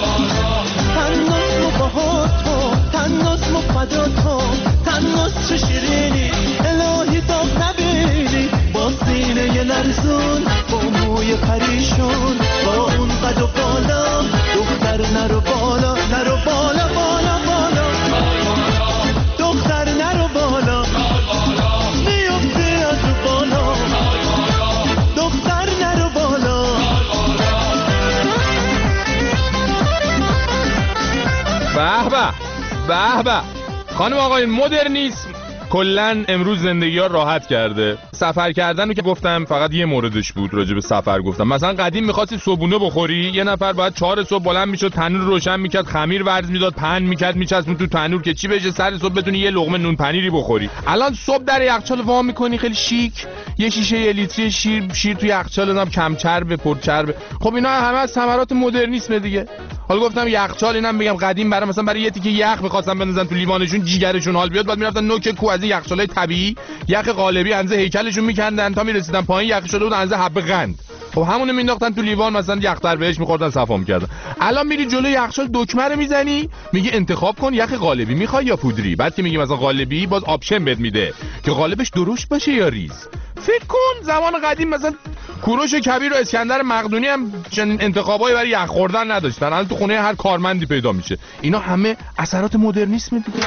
تناس مو باهات تو، تناس مو فدا تو، تناس چه شیرینی الهی داغ نبینی، با سینه لرزون، با موی پریشون، با اون قد و بالا، دختر نرو بالا، نرو بالا بالا بالا، دختر نرو بالا، میفتی از بالا، دختر نرو بالا. به به خانم آقایون، مدرنیسم کلن امروز زندگی ها راحت کرده. سفر کردن رو که گفتم فقط یه موردش بود، راجع به سفر گفتم. مثلا قدیم می‌خواستی صبحونه بخوری، یه نفر باید 4 صبح بلند میشد، تنور روشن میکرد، خمیر ورز میداد، پهن میکرد، میچسبون تو تنور که چی بشه سر صبح بتونی یه لقمه نون پنیری بخوری. الان صبح در یخچال وا میکنی خیلی شیک، یه شیشه 1 لیتری شیر تو یخچال، اونم کم چرب پر چرب. خب اینا همه از ثمرات مدرنیسم دیگه. حالا گفتم یخچال، اینم بگم قدیم برای یه تیکه یخ می‌خواستن بندازن تو لیوانشون جیگرشون حال بیاد، بعد میرفتن نوک کو از یخچالای طبیعی یخ قالبی انزه هیکلشون میکندن تا میرسیدن پایین یخ شده بود انزه حب قند. خب همونو مینداختن تو لیوان، مثلا یخ بهش می‌خوردن صفا می‌کردن. الان میری جلوی یخچال دکمه رو میزنی، میگه انتخاب کن یخ قالبی میخوای یا پودری. بعد که میگی مثلا قالبی، باز آپشن بهت میده که قالبش درشت باشه یا ریز. فکر کن زمان قدیم مثلا کوروش کبیر و اسکندر مقدونی هم انتخابایی برای یخ خوردن نداشتن، الان تو خونه هر کارمندی پیدا میشه. اینا همه اثرات مدرنیسم دیگه.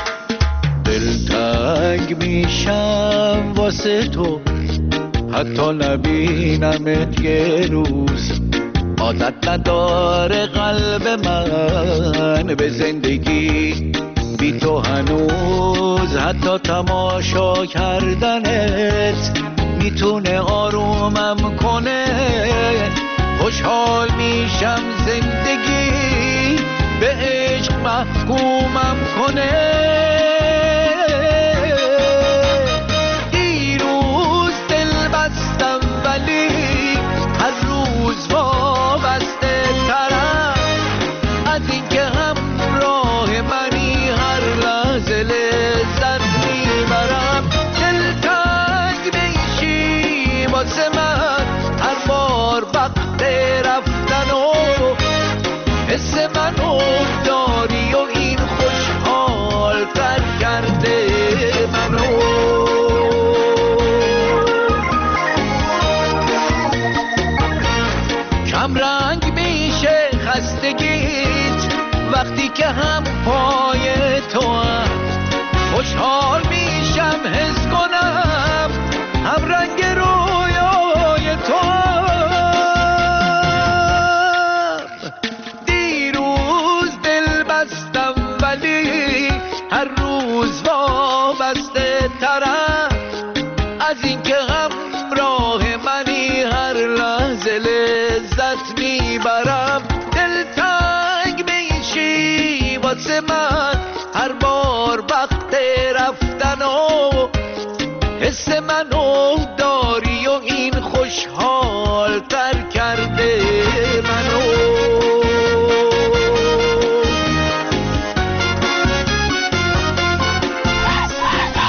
دلتنگ میشم واسه تو، حتی نبینمت یه روز. عادت نداره قلب من به زندگی بی تو هنوز، حتی تماشا کردنت میتونه آرومم کنه. خوشحال میشم زندگی به عشق محکومم کنه. دیروز دل بستم ولی هر روز وابسته ترم از اینکه همراه منی، هر لحظه لذت میبرم. دلتنگ میشی واسه من هر بار وقت رفتن و حس منو داری و این خوشحال تر کرده منو. کم رنگ میشه خستگیت وقتی که هم پای تو هم.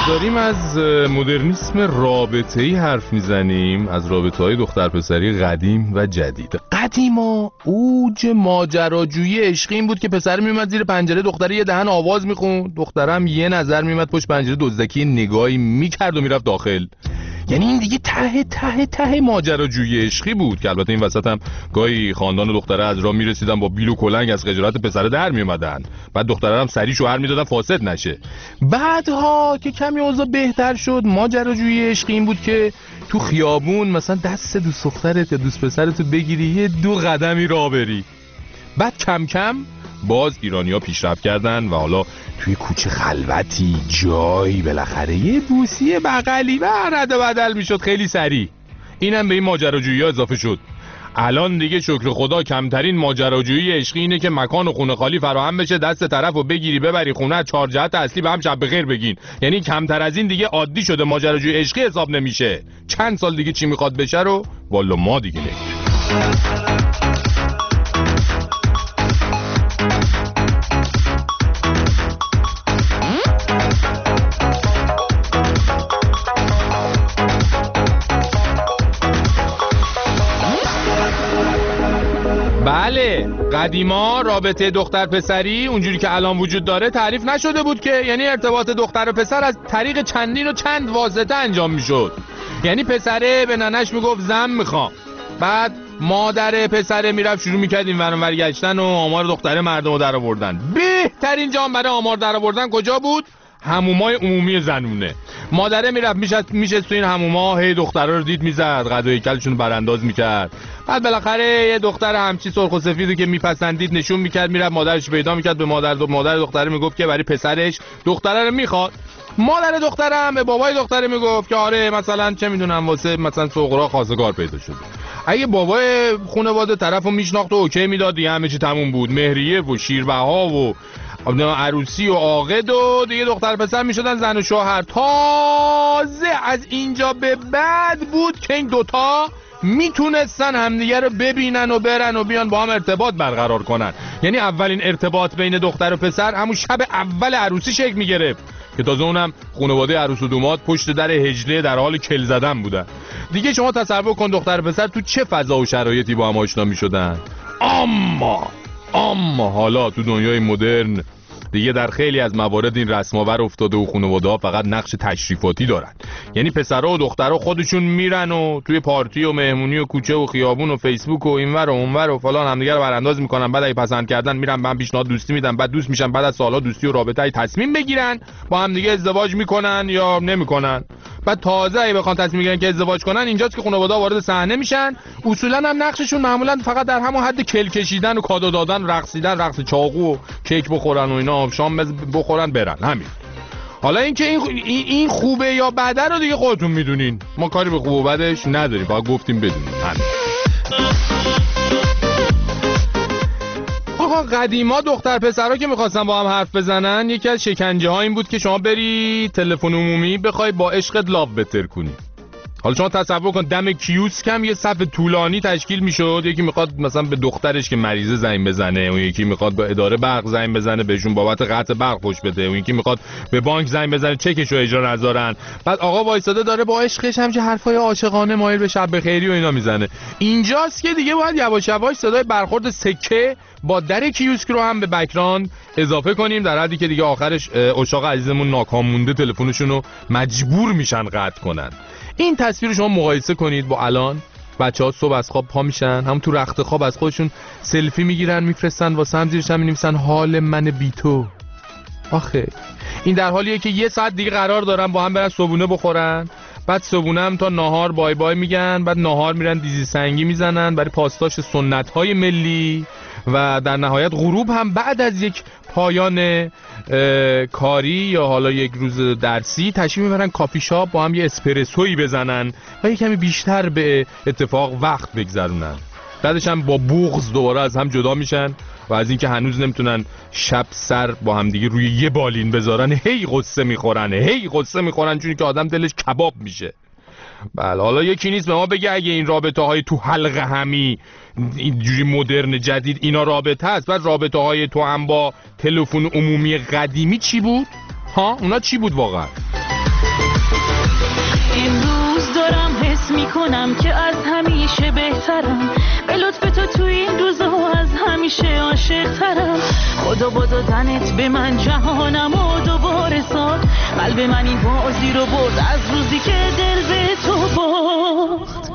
داریم از مدرنیسم رابطه‌ای حرف میزنیم، از رابطه‌های دختر پسری قدیم و جدید. قدیما اوج ماجراجویی عشقی این بود که پسر میومد زیر پنجره دختره یه دهن آواز میخوند، دخترم یه نظر میومد پشت پنجره دزدکی نگاهی میکرد و میرفت داخل. یعنی این دیگه ته ماجراجویی عشقی بود که البته این وسط هم گاهی خاندان دختره از راه میرسیدن با بیل و کلنگ از خجالت پسر در میومدن، بعد دختره هم سری شوهر میدادن فاسد نشه. بعدها که کمی اوضاع بهتر شد، ماجراجویی عشقی این بود که تو خیابون مثلا دست دوست دخترت یا دوست پسرتو بگیری یه 2 قدمی راه بری. بعد کم کم باز ایرانی‌ها پیشرفت کردن و حالا توی کوچه خلوتی جایی بالاخره یه بوسی بغلی و رد و بدل میشد خیلی سریع. اینم به این ماجراجویی‌ها اضافه شد. الان دیگه شکر خدا کمترین ماجراجویی عشقی اینه که مکان و خونه خالی فراهم بشه، دست طرفو بگیری ببری خونه، 4 جهت اصلی به هم شب بخیر بگین. یعنی کمتر از این دیگه عادی شده، ماجراجویی عشقی حساب نمیشه. چند سال دیگه چی میخواد بشه رو والا ما دیگه نمی‌دونیم. بله، قدیما رابطه دختر پسری اونجوری که الان وجود داره تعریف نشده بود که، یعنی ارتباط دختر و پسر از طریق چندین و چند واسطه انجام میشد. یعنی پسره به ننش میگفت زن میخوام، بعد مادر پسره میرفت شروع میکرد این ور اونور گشتن و آمار دختر مردمو در آوردن. بهترین جا برای آمار در آوردن کجا بود؟ حمومای عمومی زنونه. مادره میرفت میشست تو این حموما، هی دخترا رو دید میزد، قد و هیکلشون برانداز میکرد. بعد بالاخره یه دختر همچی سرخ و سفیدی که میپسندید نشون میکرد، میرفت مادرش پیدا میکرد، به مادر دختره میگفت که برای پسرش دختره رو میخواد. مادر دختره هم به بابای دختره میگفت که آره مثلا چه میدونم واسه مثلا سغرا خواستگار پیدا شده. اگه بابای خانواده طرفو میشناخت و اوکی میداد دیگه همه چی تموم بود. مهریه و شیربها و عروسی و عاقد و دیگه دختر پسر میشدن زن و شوهر. تازه از اینجا به بعد بود که این دوتا میتونستن همدیگه رو ببینن و برن و بیان با هم ارتباط برقرار کنن. یعنی اولین ارتباط بین دختر و پسر همون شب اول عروسی شکل میگرفت که تازه اونم خانواده عروس و داماد پشت در هجله در حال کل زدن بودن. دیگه شما تصور کن دختر و پسر تو چه فضا و شرایطی با هم آشنا میشدن. اما حالا تو دنیای مدرن دیگه در خیلی از موارد این رسم‌آور افتاده و خانواده‌ها فقط نقش تشریفاتی دارن. یعنی پسرها و دخترها خودشون میرن و توی پارتی و مهمونی و کوچه و خیابون و فیسبوک و اینور و اونور و فلان همدیگه رو برانداز میکنن، بعد اگه پسند کردن میرن من پیشنهاد دوستی میدن، بعد دوست میشن، بعد از سالها دوستی و رابطه تصمیم بگیرن با همدیگه ازدواج میکنن یا نمیکنن. بعد تازه اگه بخوان تصمیم بگیرن که ازدواج کنن اینجاست که خانواده‌ها وارد صحنه میشن. اصولا هم نقششون معمولا فقط در همون حد کل کشیدن و کادو دادن، رقصیدن، رقص چاقو و کیک بخورن و اینا، شام بخورن برن، همین. حالا اینکه این خوبه یا بده رو دیگه خودتون میدونین، ما کاری به خوب و بدش نداریم، فقط گفتیم بدونین همین. آقا قدیما دختر پسرها که میخواستن با هم حرف بزنن یکی از شکنجه ها این بود که شما بری تلفن عمومی بخوای با عشقت لاو بتر کنی. حالا شما تصور کن دم کیوسک هم یه صف طولانی تشکیل میشد، یکی میخواد مثلا به دخترش که مریضه زنگ بزنه، اون یکی میخواد به اداره برق زنگ بزنه بهشون بابت قطع برق پوش بده، اون یکی میخواد به بانک زنگ بزنه چکشو اجرا نذارن. بعد آقا وایساده داره با عشقش همچه حرفای عاشقانه مایل به شب بخیری و اینا میزنه. اینجاست که دیگه باید یواش یواش صدای برخورد سکه با در کیوسک رو هم به بک‌گراند اضافه کنیم، در حدی که دیگه آخرش عشاق عزیزمون ناکام مونده تلفنشون رو مجبور میشن قطع کنن. این تصویر رو شما مقایسه کنید با الان. بچه‌ها صبح از خواب پا میشن، هم تو رخت خواب از خودشون سلفی میگیرن میفرستن واسه هم، زیرش هم می‌نویسن حال من بی تو. آخه این در حالیه که یه ساعت دیگه قرار دارن با هم برن صبحونه بخورن، بعد صبحونه هم تا ناهار بای بای میگن، بعد ناهار میرن دیزی سنگی میزنن برای پاستاش سنت‌های ملی و در نهایت غروب هم بعد از یک پایان کاری یا حالا یک روز درسی تشریف میبرن کافی شاپ با هم یه اسپرسویی بزنن و یه کمی بیشتر به اتفاق وقت بگذرونن. بعدش هم با بغض دوباره از هم جدا میشن و از اینکه هنوز نمیتونن شب سر با هم دیگه روی یه بالین بذارن هی قصه میخورن چون که آدم دلش کباب میشه. بله حالا یکی نیست به ما بگه اگه این رابطه های تو حلقه همی اینجوری مدرن جدید اینا رابطه هست، بعد رابطه های تو هم با تلفن عمومی قدیمی چی بود؟ ها اونا چی بود واقعا؟ میکنم که از همیشه بهترم، به لطف تو توی این روزا از همیشه عاشق‌ترم. خدا با دادنت به من جهانم و دوباره ساد، قلب من این بازی رو برد از روزی که دل به تو باخت.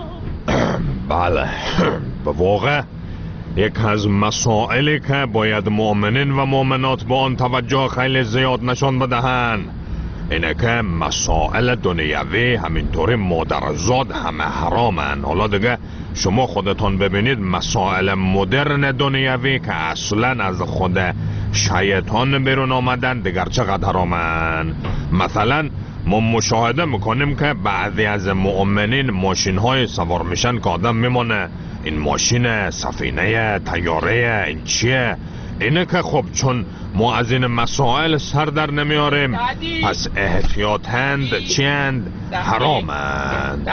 بله به واقع یک از مسائلی که باید مؤمنین و مؤمنات با آن توجه خیلی زیاد نشان بدهن اینه که مسائل دنیوی همینطوری مادرزاد همه حرامن. حالا دیگه شما خودتان ببینید مسائل مدرن دنیوی که اصلا از خود شیطان بیرون آمدن دیگر چقدر حرامن. مثلا ما مشاهده میکنیم که بعضی از مؤمنین ماشین های سوار میشن که آدم میمونه این ماشین، سفینه، طیاره، این چیه؟ اینه که خب چون ما از این مسائل سر در نمیاریم پس احتیاطند چیند؟ حرامند.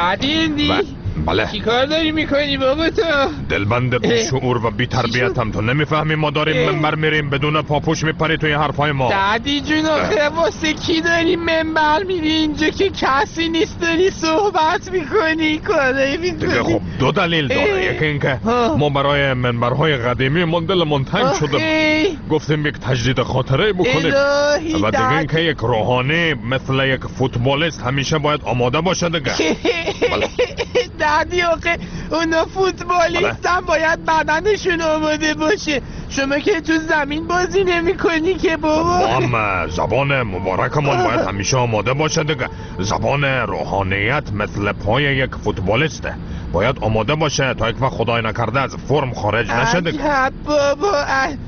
بله چی کار داری میکنی بابا تو؟ دلبند بیشعور و بی تربیتم، تو نمیفهمی ما داریم منبر میریم بدون پاپوش میپری توی حرفای ما. دادی جون آخه واسه کی داری منبر میری اینجا که کسی نیست داری صحبت میکنی کاری میکنی؟ دیگه خب دو دلیل داره. یکی اینکه ما برای منبرهای قدیمی من دلمون تنگ شده گفتیم یک تجدید خاطره بکنیم و دیگه اینکه یک روحانی مثل یک فوتبالیست همیشه باید آماده باشه دیگه. بله. دادی آخه اونا فوتبالیستن باید بدنشون آماده باشه، شما که تو زمین بازی نمی کنی که بابا. هم زبان مبارکمون باید همیشه آماده باشه دیگه. زبان روحانیت مثل پای یک فوتبالیسته، باید آماده باشه تا یک وقت خدای نکرده از فرم خارج نشه دیگه. بابا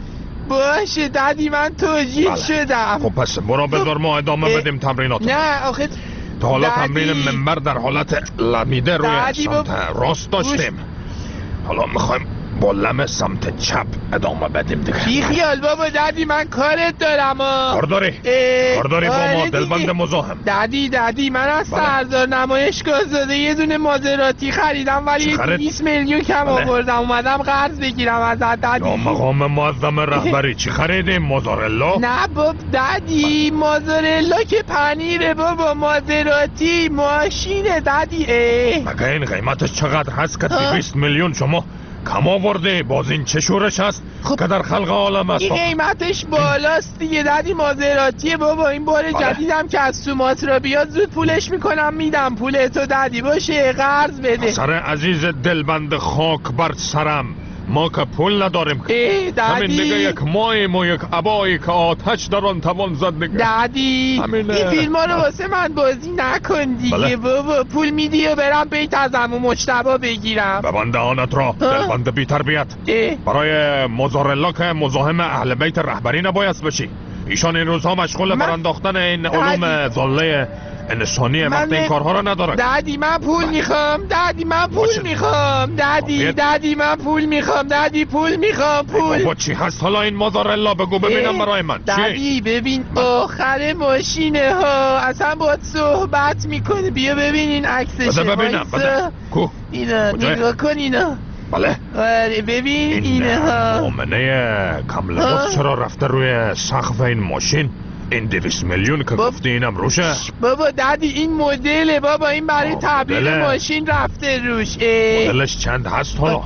باشه دادی من توجیه شدم. خب پس برو بذار ما ادامه بدیم تمرینات. نه آخه تا حالا تمرین منبر در حالت لمیده روی سمت راست داشتیم، حالا میخوایم با لم سمت چپ ادامه بدیم دیگه. بی خیال بابا دادی من کارت دارم. کار داری با ما دلبند مزاحم. دادی من از سردار نمایشگاه زاده یه دونه مازراتی خریدم ولی 20 میلیون کم آوردم اومدم قرض بگیرم ازت دادی. یا مقام معظم رهبری چی خریدیم؟ موزارلا؟ نه باب دادی موزارلا که پنیره بابا، مازراتی ماشینه دادی. مگه این قیمتش چقدر هست که 200 میلیون شما کم آورده؟ باز این چه شورش هست که در خلق عالم است؟ این قیمتش بالاست دیگه دادی، مازراتیه بابا. این بار جدیدم که از سوماترا بیاد زود پولش میکنم میدم پولتو دادی باشه قرض بده. سر عزیز دلبند خاک بر سرم، ما که پول نداریم همین دیگه یک مایم و یک عبایی که آتش در آن توان زد دیگه. دادی این فیلم ها رو واسه من بازی نکن دیگه بابا. پول میدی و برم بیت از عمو مجتبی بگیرم. ببند دهانت را دلبند بی تربیت. برای موزارلا که مزاحم اهل بیت رهبری نباید بشی. ایشان این روزها مشغول برانداختن این علوم ضاله انسانیه، وقت این کارها رو نداره. دادی من پول میخوام، دادی من پول میخوام، دادی من پول میخوام، دادی پول میخوام. پول با چی هست حالا این مازارلا؟ بگو ببینم برای من. دادی ببین آخر ماشینه ها اصلا باید صحبت میکنه. بیا ببین این عکسشه. ببینم کو اینا نگاه کن اینا. بله ببین اینه ها. مؤمنه کم لباس چرا رفته روی سقف این ماشین؟ این 200 میلیون که گفتی اینم روشه؟ بابا دادی این مدله بابا، این برای تبلیغ ماشین رفته روش. مدلش چند هست حالا؟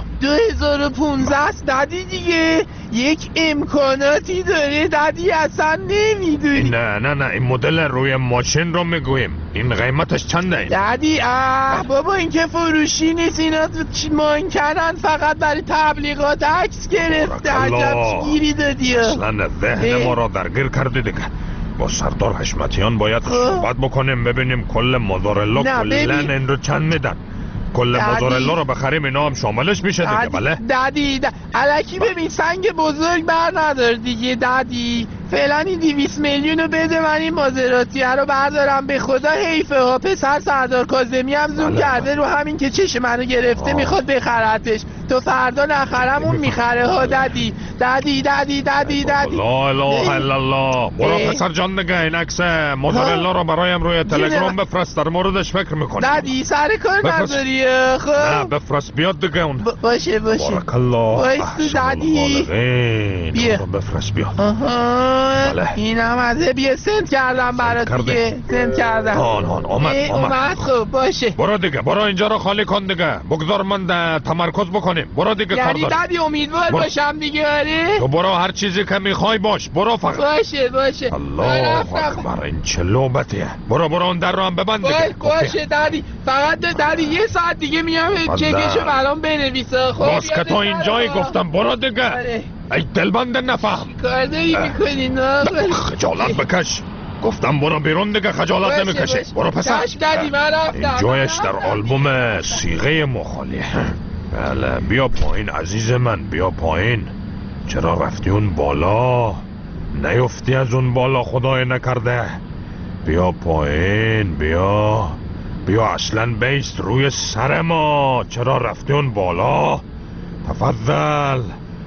2015 است دادی دیگه. یک امکاناتی داره دادی اصلا نمیدونی. نه این مدل روی ماشین رو میگویم. این قیمتش چنده این؟ دادی بابا این که فروشی نیست، اینا مان کردن فقط برای تبلیغات عکس گرفته. عجب گیری دادی. اصلا ذهن ما را درگیر کردی دیگه. با سردار حشمتیان باید صحبت بکنیم ببینیم کل موزارلا کلن این رو چند میدن. کل موزارلا رو بخریم اینا هم شاملش میشه دیگه. بله دادی الکی ببین سنگ بزرگ بر ندار دیگه دادی. فعلا این 200 میلیون رو بده من این مازراتیه رو بردارم. به خدا حیفه ها، پسر سردار کاظمی هم زوم کرده رو همین که چش منو گرفته میخواد بخرتش. تو فردا نخرمون میخره ها ددی. لا اله الا الله. برو پسر جان دیگه این عکس موزارلا رو برایم روی تلگرام بفرست، در موردش فکر میکنم. ددی سر کار نداری خب؟ نه بفرست بیاد دیگه اون. باشه بارک الله. بایستی ددی. بیا بفرست بیاد. اینم ازه بیا سنت کردم برات دیگه. سنت کردم. اومد خب باشه. برو دیگه، برو اینجا رو خالی کن دیگه. بگذار من تمرکز بکنیم. برو دیگه کار داریم. یعنی ددی امیدوار باشم دیگه. تو برو هر چیزی که میخوای باش. برو فقط. باشه. الله اکبر، این چه لوبتیه. برو اون در رو هم ببند دیگه. باشه ددی. فقط ددی یه ساعت دیگه میام چکشو برام بنویسه. خب باز که تو اینجایی گفتم برو دیگه. ای دلبند نفهم. کار داری میکنی نه؟ خجالت بکش. گفتم برو بیرون دیگه، خجالت نمیکشی. برو پسر. این جایش در آلبوم صیغه مخالیه. بله بیا پایین عزیز من، بیا پایین. چرا رفتی اون بالا؟ نیفتی از اون بالا خدای نکرده. بیا پایین، بیا اصلا بیست روی سر ما. چرا رفتی اون بالا؟ تفضل.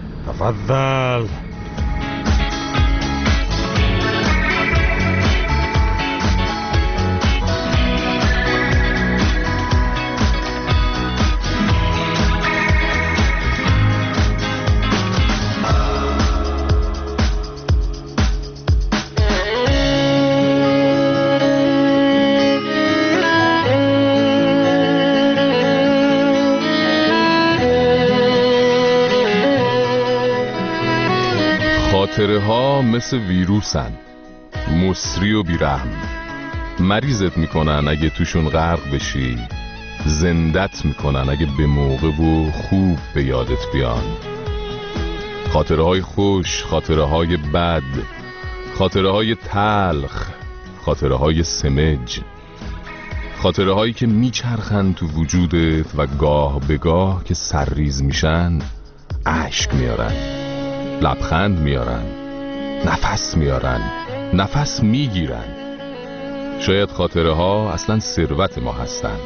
خاطره ها مثل ویروسن، مصری و بیرحم. مریضت میکنن اگه توشون غرق بشی، زندت میکنن اگه به موقع و خوب به یادت بیان. خاطره های خوش، خاطره های بد، خاطره های تلخ، خاطره های سمج، خاطره هایی که میچرخن تو وجودت و گاه به گاه که سرریز میشن اشک میارن، لبخند میارن، نفس میارن، نفس میگیرن. شاید خاطره ها اصلا ثروت ما هستن.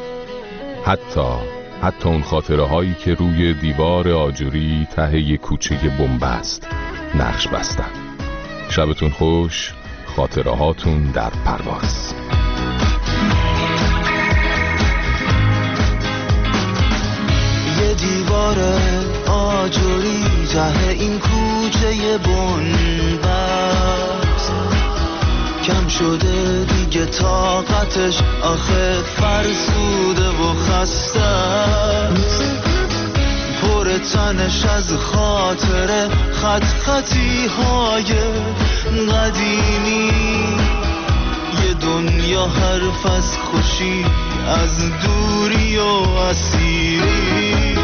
حتی اون خاطره هایی که روی دیوار آجوری ته یک کوچه بنبست نقش بستن. شبتون خوش، خاطره هاتون در پرواز. یه دیوار آجوری ته این کوچه بنبست، کم شده دیگه طاقتش، آخه فرسوده و خسته است. پر تنش از خاطره، خطی های قدیمی، یه دنیا حرف از خوشی، از دوری و اسیری.